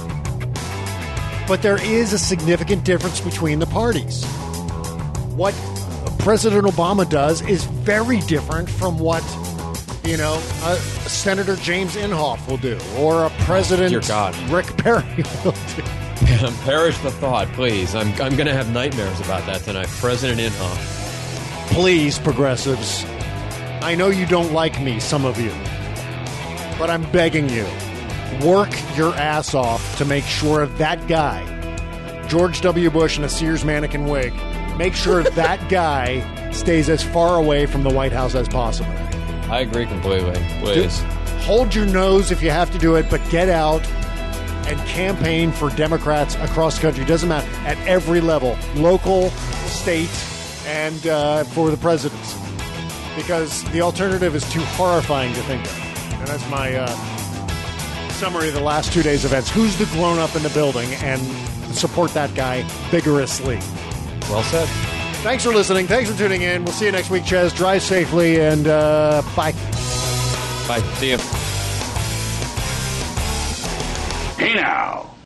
But there is a significant difference between the parties. What President Obama does is very different from what, you know, uh, Senator James Inhofe will do, or a President Dear God. Rick Perry will do. Perish the thought, please. I'm I'm going to have nightmares about that tonight. President Inhofe. Please, progressives. I know you don't like me, some of you, but I'm begging you, work your ass off to make sure that guy, George W. Bush in a Sears mannequin wig, make sure that guy stays as far away from the White House as possible. I agree completely. Please. Do, hold your nose if you have to do it, but get out and campaign for Democrats across the country. Doesn't matter. At every level. Local, state, and uh, for the presidency. Because the alternative is too horrifying to think of. And that's my uh, summary of the last two days' events. Who's the grown-up in the building? And support that guy vigorously. Well said. Thanks for listening. Thanks for tuning in. We'll see you next week, Ches. Drive safely, and uh, bye. Bye. See you. Hey now.